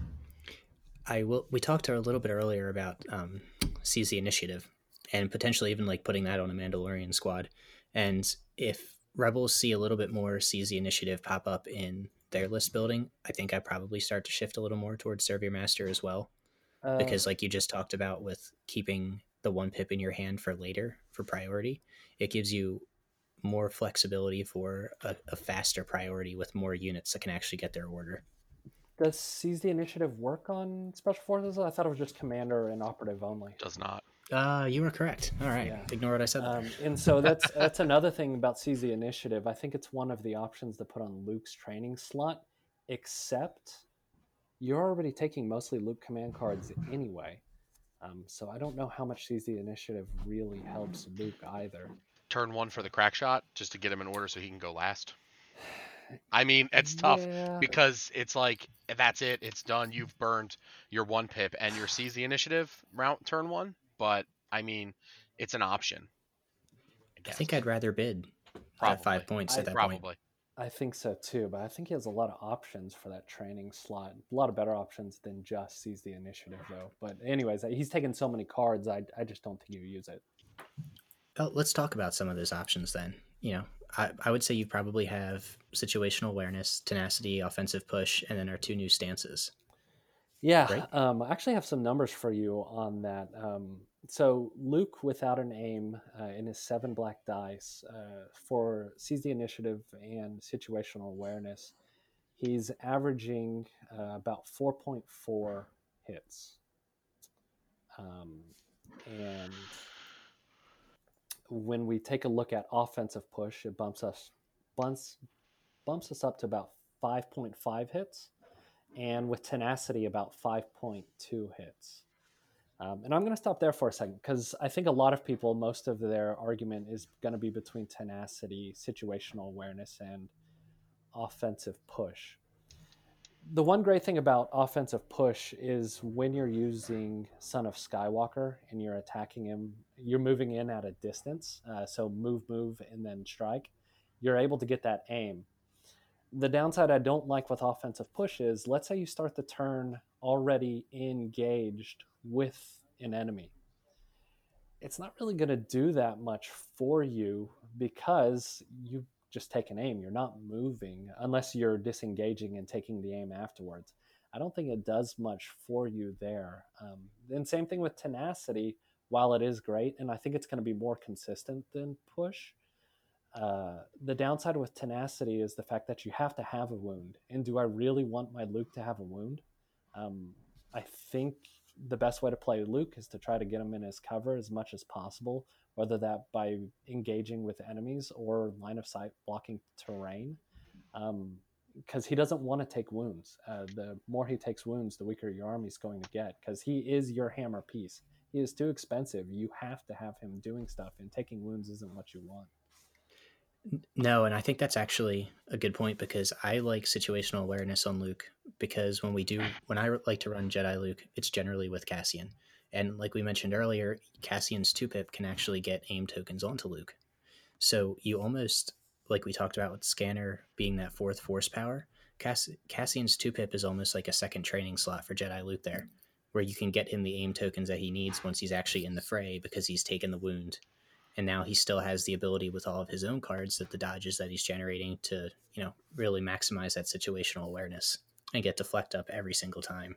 S1: I will. We talked a little bit earlier about um, Seize the Initiative and potentially even like putting that on a Mandalorian squad. And if Rebels see a little bit more Seize the Initiative pop up in their list building, I think I probably start to shift a little more towards Serve Your Master as well.
S3: Uh,
S1: Because like you just talked about with keeping the one pip in your hand for later for priority, it gives you more flexibility for a, a faster priority with more units that can actually get their order.
S3: does Seize the Initiative work on Special Forces? I thought it was just Commander and Operative only.
S2: Does not.
S1: Uh, you were correct. All right.
S3: Yeah.
S1: Ignore what I said.
S3: Um, and so that's that's another thing about Seize the Initiative. I think it's one of the options to put on Luke's training slot, except you're already taking mostly Luke command cards anyway. Um, so I don't know how much Seize the Initiative really helps Luke either.
S2: Turn one for the crack shot just to get him in order so he can go last. I mean, it's tough
S3: Yeah.
S2: because it's like that's it, it's done. You've burned your one pip and your Seize the Initiative round turn one. But I mean, it's an option.
S1: I think I'd rather bid
S2: Probably.
S1: at five points
S3: I-
S1: at that
S2: Probably.
S1: point.
S3: I think so too, but I think he has a lot of options for that training slot. A lot of better options than just Seize the Initiative, though. But anyways, he's taken so many cards, I, I just don't think you use it.
S1: Oh, let's talk about some of those options then. You know, I, I would say you probably have situational awareness, tenacity, offensive push, and then our two new stances.
S3: Yeah,
S1: Right?
S3: um, I actually have some numbers for you on that. Um, so Luke, without an aim, uh, in his seven black dice uh, for seize the initiative and situational awareness, he's averaging uh, about four point four hits. Um, and when we take a look at offensive push, it bumps us bumps bumps us up to about five point five hits, and with tenacity about five point two hits. Um, and I'm going to stop there for a second because I think a lot of people, most of their argument is going to be between tenacity, situational awareness, and offensive push. The one great thing about offensive push is when you're using Son of Skywalker and you're attacking him, you're moving in at a distance. Uh, so move, move, and then strike. You're able to get that aim. The downside I don't like with offensive push is, let's say you start the turn already engaged with an enemy. It's not really going to do that much for you because you just take an aim. You're not moving unless you're disengaging and taking the aim afterwards. I don't think it does much for you there. Um, and same thing with tenacity. While it is great, and I think it's going to be more consistent than push, uh, the downside with tenacity is the fact that you have to have a wound. And do I really want my Luke to have a wound? Um, I think the best way to play Luke is to try to get him in his cover as much as possible, whether that by engaging with enemies or line of sight blocking terrain, because um, he doesn't want to take wounds. Uh, the more he takes wounds, the weaker your army's going to get, because he is your hammer piece. He is too expensive. You have to have him doing stuff, and taking wounds isn't what you want.
S1: No, and I think that's actually a good point because I like situational awareness on Luke because when we do, when I like to run Jedi Luke, it's generally with Cassian. And like we mentioned earlier, Cassian's two pip can actually get aim tokens onto Luke. So you almost, like we talked about with Scanner being that fourth force power, Cass- Cassian's two pip is almost like a second training slot for Jedi Luke there, where you can get him the aim tokens that he needs once he's actually in the fray because he's taken the wound. And now he still has the ability with all of his own cards that the dodges that he's generating to, you know, really maximize that situational awareness and get deflect up every single time.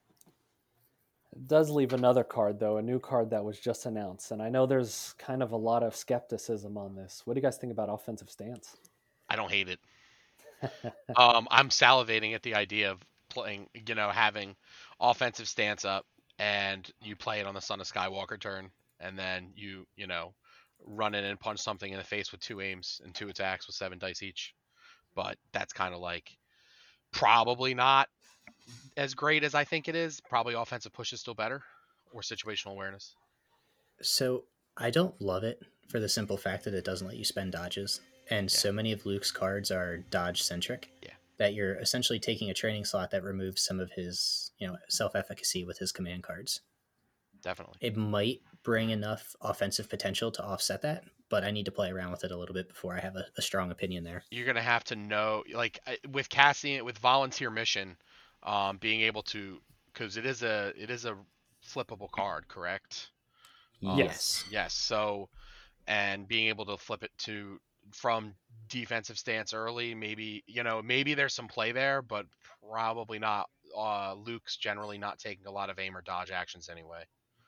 S3: It does leave another card, though, a new card that was just announced. And I know there's kind of a lot of skepticism on this. What do you guys think about offensive stance?
S2: I don't hate it. um, I'm salivating at the idea of playing, you know, having offensive stance up and you play it on the Son of Skywalker turn, and then you, you know, run in and punch something in the face with two aims and two attacks with seven dice each. But that's kind of like probably not as great as I think it is. Probably offensive push is still better, or situational awareness.
S1: So I don't love it for the simple fact that it doesn't let you spend dodges. And
S2: Yeah.
S1: so many of Luke's cards are dodge centric.
S2: Yeah.
S1: That you're essentially taking a training slot that removes some of his, you know, self-efficacy with his command cards.
S2: Definitely.
S1: It might bring enough offensive potential to offset that, but I need to play around with it a little bit before I have a, a strong opinion there.
S2: You're gonna have to know, like with Cassian, with volunteer mission, um, being able to, because it is a it is a flippable card, correct? Um,
S1: Yes.
S2: Yes. So, and being able to flip it to from defensive stance early, maybe, you know, maybe there's some play there, but probably not. Uh, Luke's generally not taking a lot of aim or dodge actions anyway.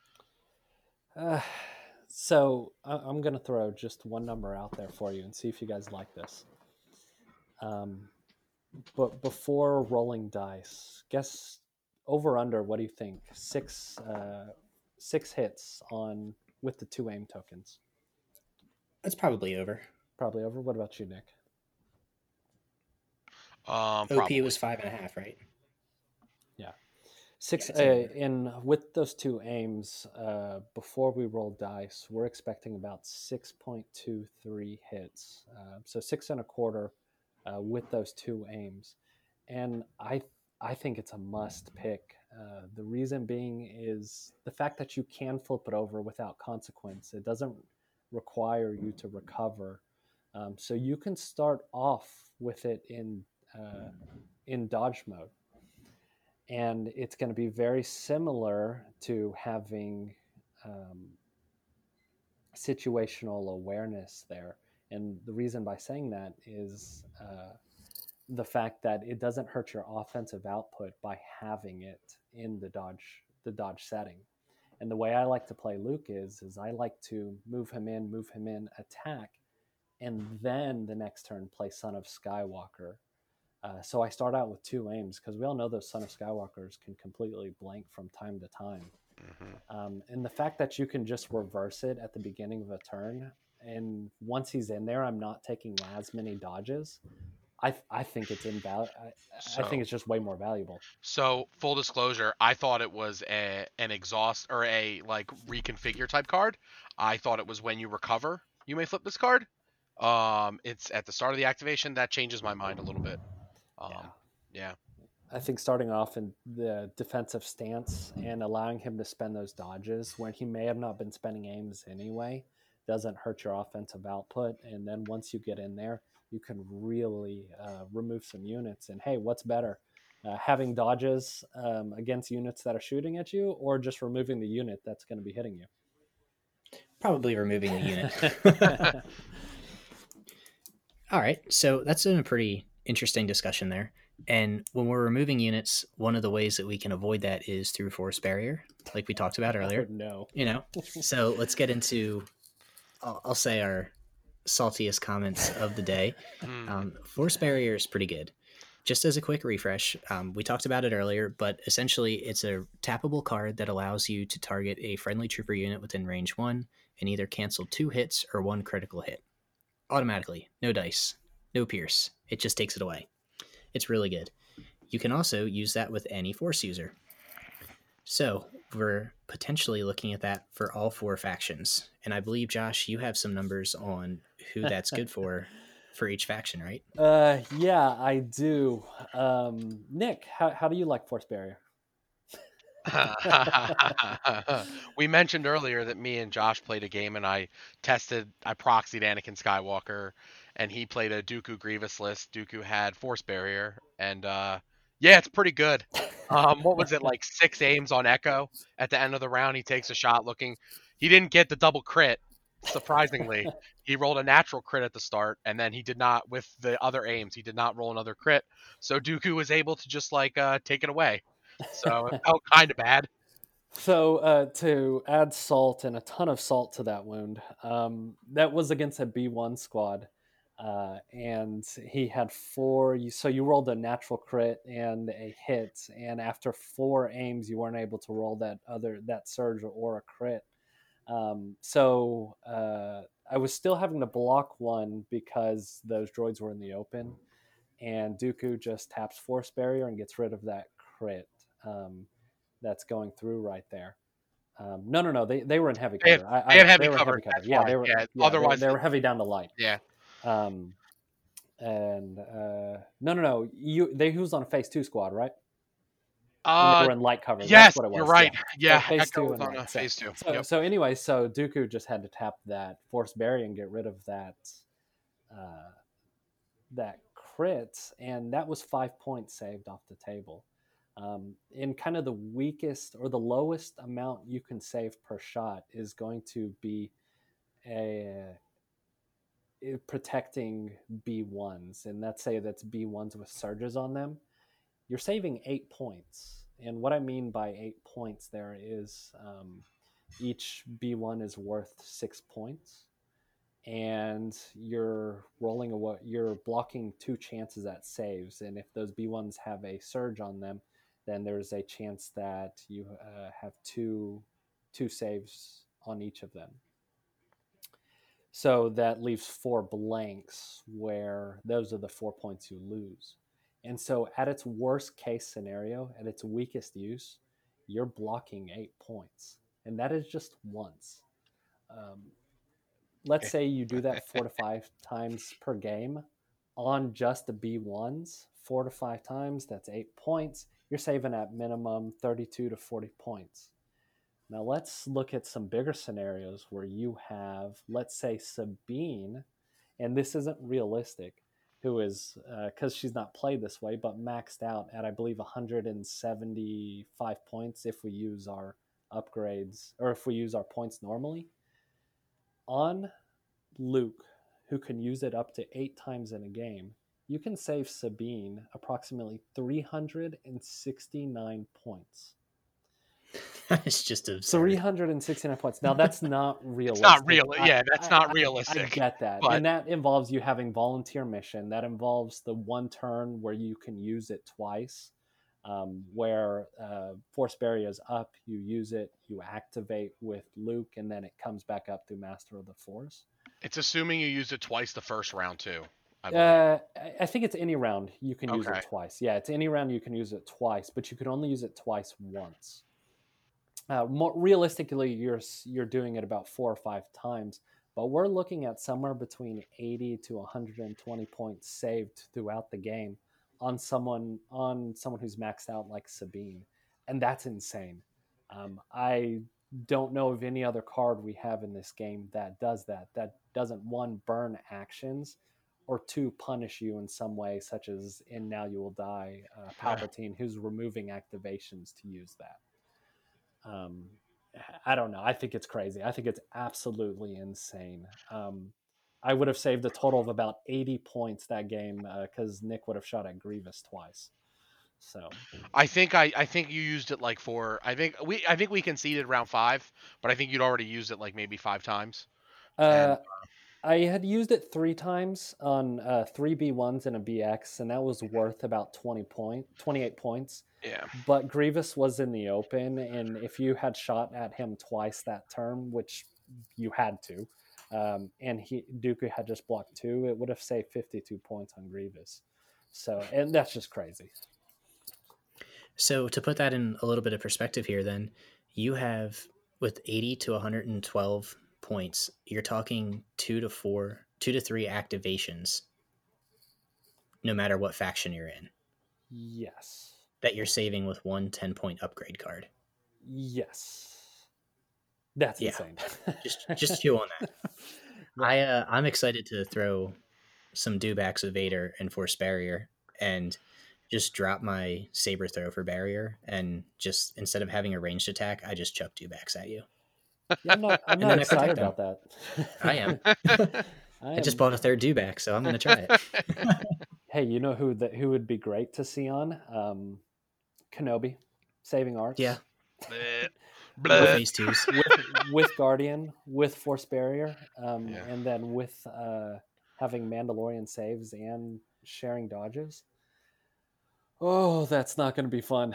S3: Uh, so I- I'm going to throw just one number out there for you and see if you guys like this. Um, but before rolling dice, guess over under. What do you think? Six, uh, six hits on with the two aim tokens.
S1: That's probably over.
S3: Probably over. What about you, Nick?
S2: Um,
S1: O P
S2: probably.
S1: was five and a half, right?
S3: Yeah. Six
S1: Yeah,
S3: uh, in with those two aims. Uh, before we roll dice, we're expecting about six point two three hits. Uh, so six and a quarter uh, with those two aims, and I I think it's a must pick. Uh, the reason being is the fact that you can flip it over without consequence. It doesn't require you to recover, um, so you can start off with it in uh, in dodge mode. And it's going to be very similar to having um, situational awareness there. And the reason by saying that is uh, the fact that it doesn't hurt your offensive output by having it in the dodge the dodge setting. And the way I like to play Luke is is I like to move him in, move him in, attack, and then the next turn play Son of Skywalker. Uh, so I start out with two aims because we all know those Son of Skywalkers can completely blank from time to time.
S2: Mm-hmm.
S3: Um, and the fact that you can just reverse it at the beginning of a turn, and once he's in there, I'm not taking as many dodges. I I think it's inval- I,
S2: So,
S3: I think it's just way more valuable.
S2: so full disclosure, I thought it was a an exhaust or a like reconfigure type card. I thought it was when you recover, you may flip this card. Um, it's at the start of the activation. That changes my mind a little bit.
S3: Yeah.
S2: Um, yeah.
S3: I think starting off in the defensive stance and allowing him to spend those dodges when he may have not been spending aims anyway doesn't hurt your offensive output. And then once you get in there, you can really uh, remove some units. And hey, what's better? Uh, having dodges um, against units that are shooting at you, or just removing the unit that's going to be hitting you?
S1: Probably removing the unit. All right, so that's been a pretty interesting discussion there. And when we're removing units, one of the ways that we can avoid that is through force barrier, like we talked about earlier.
S3: Oh, no.
S1: You know, so let's get into, I'll, I'll say our saltiest comments of the day. Um, force barrier is pretty good. Just as a quick refresh, um, we talked about it earlier, but essentially it's a tappable card that allows you to target a friendly trooper unit within range one and either cancel two hits or one critical hit. Automatically, no dice, no pierce. It just takes it away. It's really good. You can also use that with any force user. So we're potentially looking at that for all four factions. And I believe, Josh, you have some numbers on who that's good for for each faction, right?
S3: Uh, yeah, I do. Um, Nick, how, how do you like force barrier?
S2: We mentioned earlier that me and Josh played a game and I tested, I proxied Anakin Skywalker and he played a Dooku Grievous list. Dooku had Force Barrier and uh, yeah, it's pretty good. Um, what was it, like six aims on Echo? At the end of the round, he takes a shot looking. He didn't get the double crit, surprisingly. He rolled a natural crit at the start and then he did not, with the other aims, he did not roll another crit. So Dooku was able to just like uh, take it away. So it felt kind of bad.
S3: So uh, to add salt and a ton of salt to that wound, um, that was against a B one squad, uh, and he had four. You, so you rolled a natural crit and a hit, and after four aims, you weren't able to roll that other that surge or a crit. Um, so uh, I was still having to block one because those droids were in the open, and Dooku just taps Force Barrier and gets rid of that crit. Um, that's going through right there. Um, no, no, no. They, they were in heavy
S2: They had,
S3: cover. I,
S2: they had
S3: I,
S2: heavy
S3: they were in
S2: cover.
S3: heavy cover.
S2: That's
S3: Yeah,
S2: why.
S3: they were.
S2: Yeah.
S3: Yeah,
S2: Otherwise,
S3: they, they were heavy down to light.
S2: yeah.
S3: Um, and uh, no, no, no. You they who was on a phase two squad, right? And they
S2: Uh,
S3: were in light cover.
S2: yes,
S3: That's what it was.
S2: you're right.
S3: Yeah,
S2: Yeah,
S3: so phase
S2: Echo
S3: two
S2: was
S3: and
S2: on
S3: light.
S2: a
S3: So,
S2: phase two.
S3: so,
S2: Yep.
S3: so anyway, so Dooku just had to tap that force barrier and get rid of that uh, that crit, and that was five points saved off the table. Um, and kind of the weakest or the lowest amount you can save per shot is going to be a, a protecting B ones, and let's say that's B ones with surges on them. You're saving eight points, and what I mean by eight points there is um, each B one is worth six points, and you're rolling a you're blocking two chances at saves, and if those B ones have a surge on them, then there's a chance that you uh, have two two saves on each of them. So that leaves four blanks where those are the four points you lose. And so at its worst case scenario, at its weakest use, you're blocking eight points. And that is just once. Um, let's say you do that four to five times per game on just the B ones, four to five times, that's eight points. You're saving at minimum thirty-two to forty points. Now let's look at some bigger scenarios where you have, let's say, Sabine, and this isn't realistic, who is, because uh, she's not played this way, but maxed out at, I believe, one hundred seventy-five points if we use our upgrades, or if we use our points normally. On Luke, who can use it up to eight times in a game, you can save Sabine approximately three hundred sixty-nine points.
S1: It's just absurd.
S3: three hundred sixty-nine points. Now, that's not realistic.
S2: It's not real.
S3: I-
S2: Yeah, that's
S3: I-
S2: not
S3: I-
S2: realistic.
S3: I get that.
S2: but-
S3: And that involves you having volunteer mission. That involves the one turn where you can use it twice, um, where uh, Force Barrier is up, you use it, you activate with Luke, and then it comes back up through Master of the Force.
S2: It's assuming you used it twice the first round, too. I believe.
S3: Uh, I- I think it's any round you can use
S2: Okay.
S3: it twice. Yeah, it's any round you can use it twice, but you can only use it twice once. Uh, more realistically, you're s- you're doing it about four or five times, but we're looking at somewhere between eighty to one hundred twenty points saved throughout the game on someone on someone who's maxed out like Sabine, and that's insane. Um, I don't know of any other card we have in this game that does that. That doesn't, one, burn actions, or two, punish you in some way, such as in Now You Will Die, uh, Palpatine, who's removing activations to use that. Um, I don't know. I think it's crazy. I think it's absolutely insane. Um, I would have saved a total of about eighty points that game because uh, Nick would have shot at Grievous twice. So
S2: I think I, I think you used it like for I think we I think we conceded round five, but I think you'd already used it like maybe five times.
S3: uh,
S2: And,
S3: I had used it three times on uh, three B ones and a B X, and that was worth about twenty point, twenty-eight points.
S2: Yeah.
S3: But Grievous was in the open, and if you had shot at him twice that turn, which you had to, um, and he Dooku had just blocked two, it would have saved fifty-two points on Grievous. So, and that's just crazy.
S1: So to put that in a little bit of perspective here, then you have with eighty to one hundred twelve points, you're talking two to four, two to three activations, no matter what faction you're in.
S3: Yes.
S1: That you're saving with one ten point upgrade card.
S3: Yes. That's
S1: yeah.
S3: insane.
S1: just just chew on that. I uh, I'm excited to throw some dewbacks of Vader and Force Barrier and just drop my saber throw for barrier, and just instead of having a ranged attack, I just chuck dewbacks at you.
S3: Yeah, I'm not, I'm not excited about that.
S1: I am.
S3: I,
S1: I
S3: am.
S1: just bought a third dewback, so I'm going to try it.
S3: Hey, you know who that who would be great to see on? Um, Kenobi, Saving Arts.
S1: Yeah.
S2: Bleh.
S1: Phase twos.
S3: with, with Guardian, with Force Barrier, um,
S2: Yeah.
S3: and then with uh, having Mandalorian saves and sharing dodges. Oh, that's not going to be fun.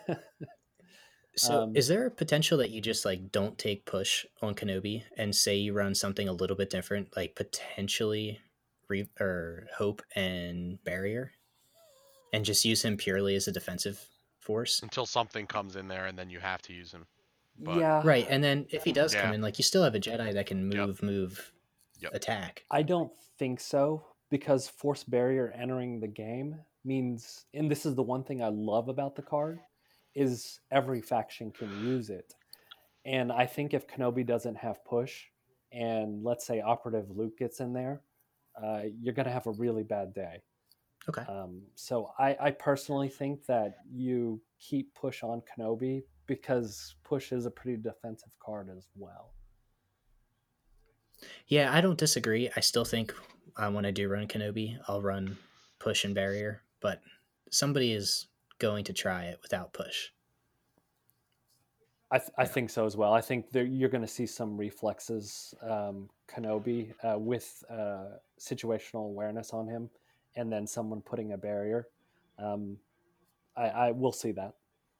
S1: So
S3: Um,
S1: is there a potential that you just like don't take push on Kenobi and say you run something a little bit different, like potentially re- or Hope and Barrier, and just use him purely as a defensive force?
S2: Until something comes in there, and then you have to use him. But-
S3: yeah,
S1: Right, and then if he does come
S2: Yeah.
S1: in, like you still have a Jedi that can
S2: Yep.
S1: move, move,
S2: Yep.
S1: attack.
S3: I don't think so, because Force Barrier entering the game means, and this is the one thing I love about the card, is every faction can use it. And I think if Kenobi doesn't have push, and let's say Operative Luke gets in there, uh, you're going to have a really bad day.
S1: Okay.
S3: Um, so I, I personally think that you keep push on Kenobi, because push is a pretty defensive card as well.
S1: Yeah, I don't disagree. I still think uh, when I do run Kenobi, I'll run push and barrier, but somebody is going to try it without push.
S3: I, th- I
S1: Yeah.
S3: think so as well. I think there, you're going to see some reflexes, um, Kenobi, uh, with uh, situational awareness on him, and then someone putting a barrier. Um, I, I will see that.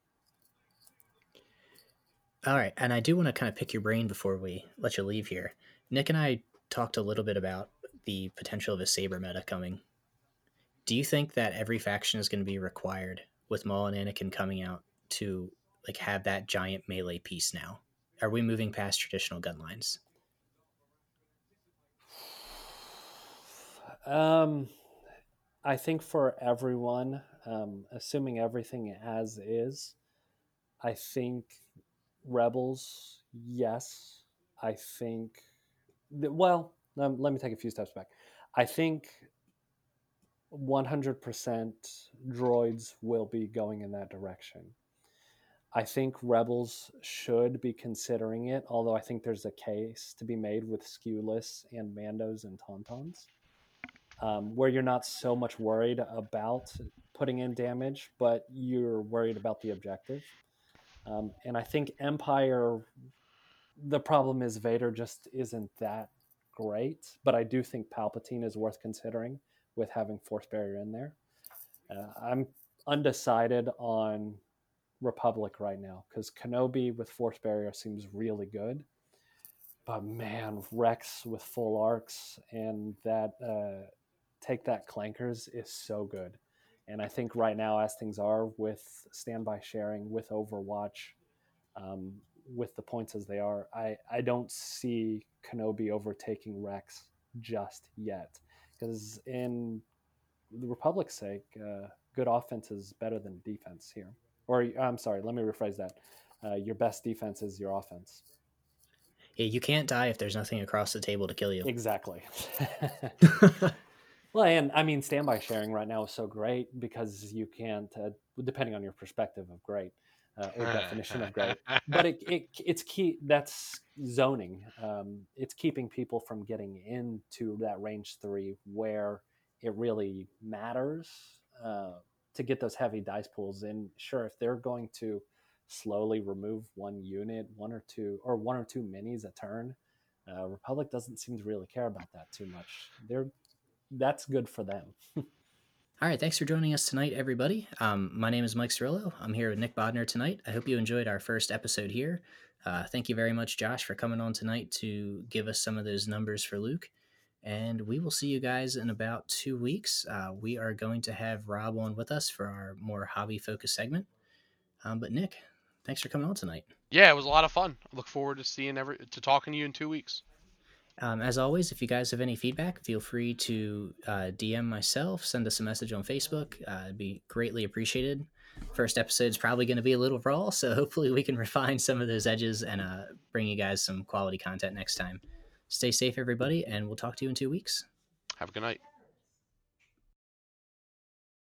S1: All right, and I do want to kind of pick your brain before we let you leave here. Nick and I talked a little bit about the potential of a saber meta coming. Do you think that every faction is going to be required with Maul and Anakin coming out to like have that giant melee piece now? Are we moving past traditional gun lines?
S3: Um, I think for everyone, um, assuming everything as is, I think Rebels, yes. I think, th- well, um, let me take a few steps back. I think one hundred percent droids will be going in that direction. I think Rebels should be considering it, although I think there's a case to be made with skewless and Mandos and Tauntauns, um, where you're not so much worried about putting in damage, but you're worried about the objective. Um, and I think Empire, the problem is Vader just isn't that great, but I do think Palpatine is worth considering with having Force Barrier in there. Uh, I'm undecided on Republic right now because Kenobi with Force Barrier seems really good, but man, Rex with full arcs and that uh, take that clankers is so good. And I think right now, as things are with standby sharing, with Overwatch, um, with the points as they are, I, I don't see Kenobi overtaking Rex just yet. Because in the Republic's sake, uh, good offense is better than defense here. Or I'm sorry, let me rephrase that. Uh, your best defense is your offense.
S1: Yeah, you can't die if there's nothing across the table to kill you.
S3: Exactly. Well, and I mean, standby sharing right now is so great because you can't, uh, depending on your perspective of great uh, or definition of great, but it, it it's key. That's zoning. Um, it's keeping people from getting into that range three where it really matters uh, to get those heavy dice pools. And sure, if they're going to slowly remove one unit, one or two, or one or two minis a turn, uh, Republic doesn't seem to really care about that too much. They're that's good for them.
S1: All right, thanks for joining us tonight, everybody. Um, my name is Mike Cirillo. I'm here with Nick Bodner tonight. I hope you enjoyed our first episode here. Uh, thank you very much, Josh, for coming on tonight to give us some of those numbers for Luke. And we will see you guys in about two weeks. Uh, we are going to have Rob on with us for our more hobby-focused segment. Um, but Nick, thanks for coming on tonight.
S2: Yeah, it was a lot of fun. I look forward to seeing every to talking to you in two weeks.
S1: Um, as always, if you guys have any feedback, feel free to uh, D M myself, send us a message on Facebook. Uh, it'd be greatly appreciated. First episode is probably going to be a little raw, so hopefully we can refine some of those edges and uh, bring you guys some quality content next time. Stay safe, everybody, and we'll talk to you in two weeks.
S2: Have a good night.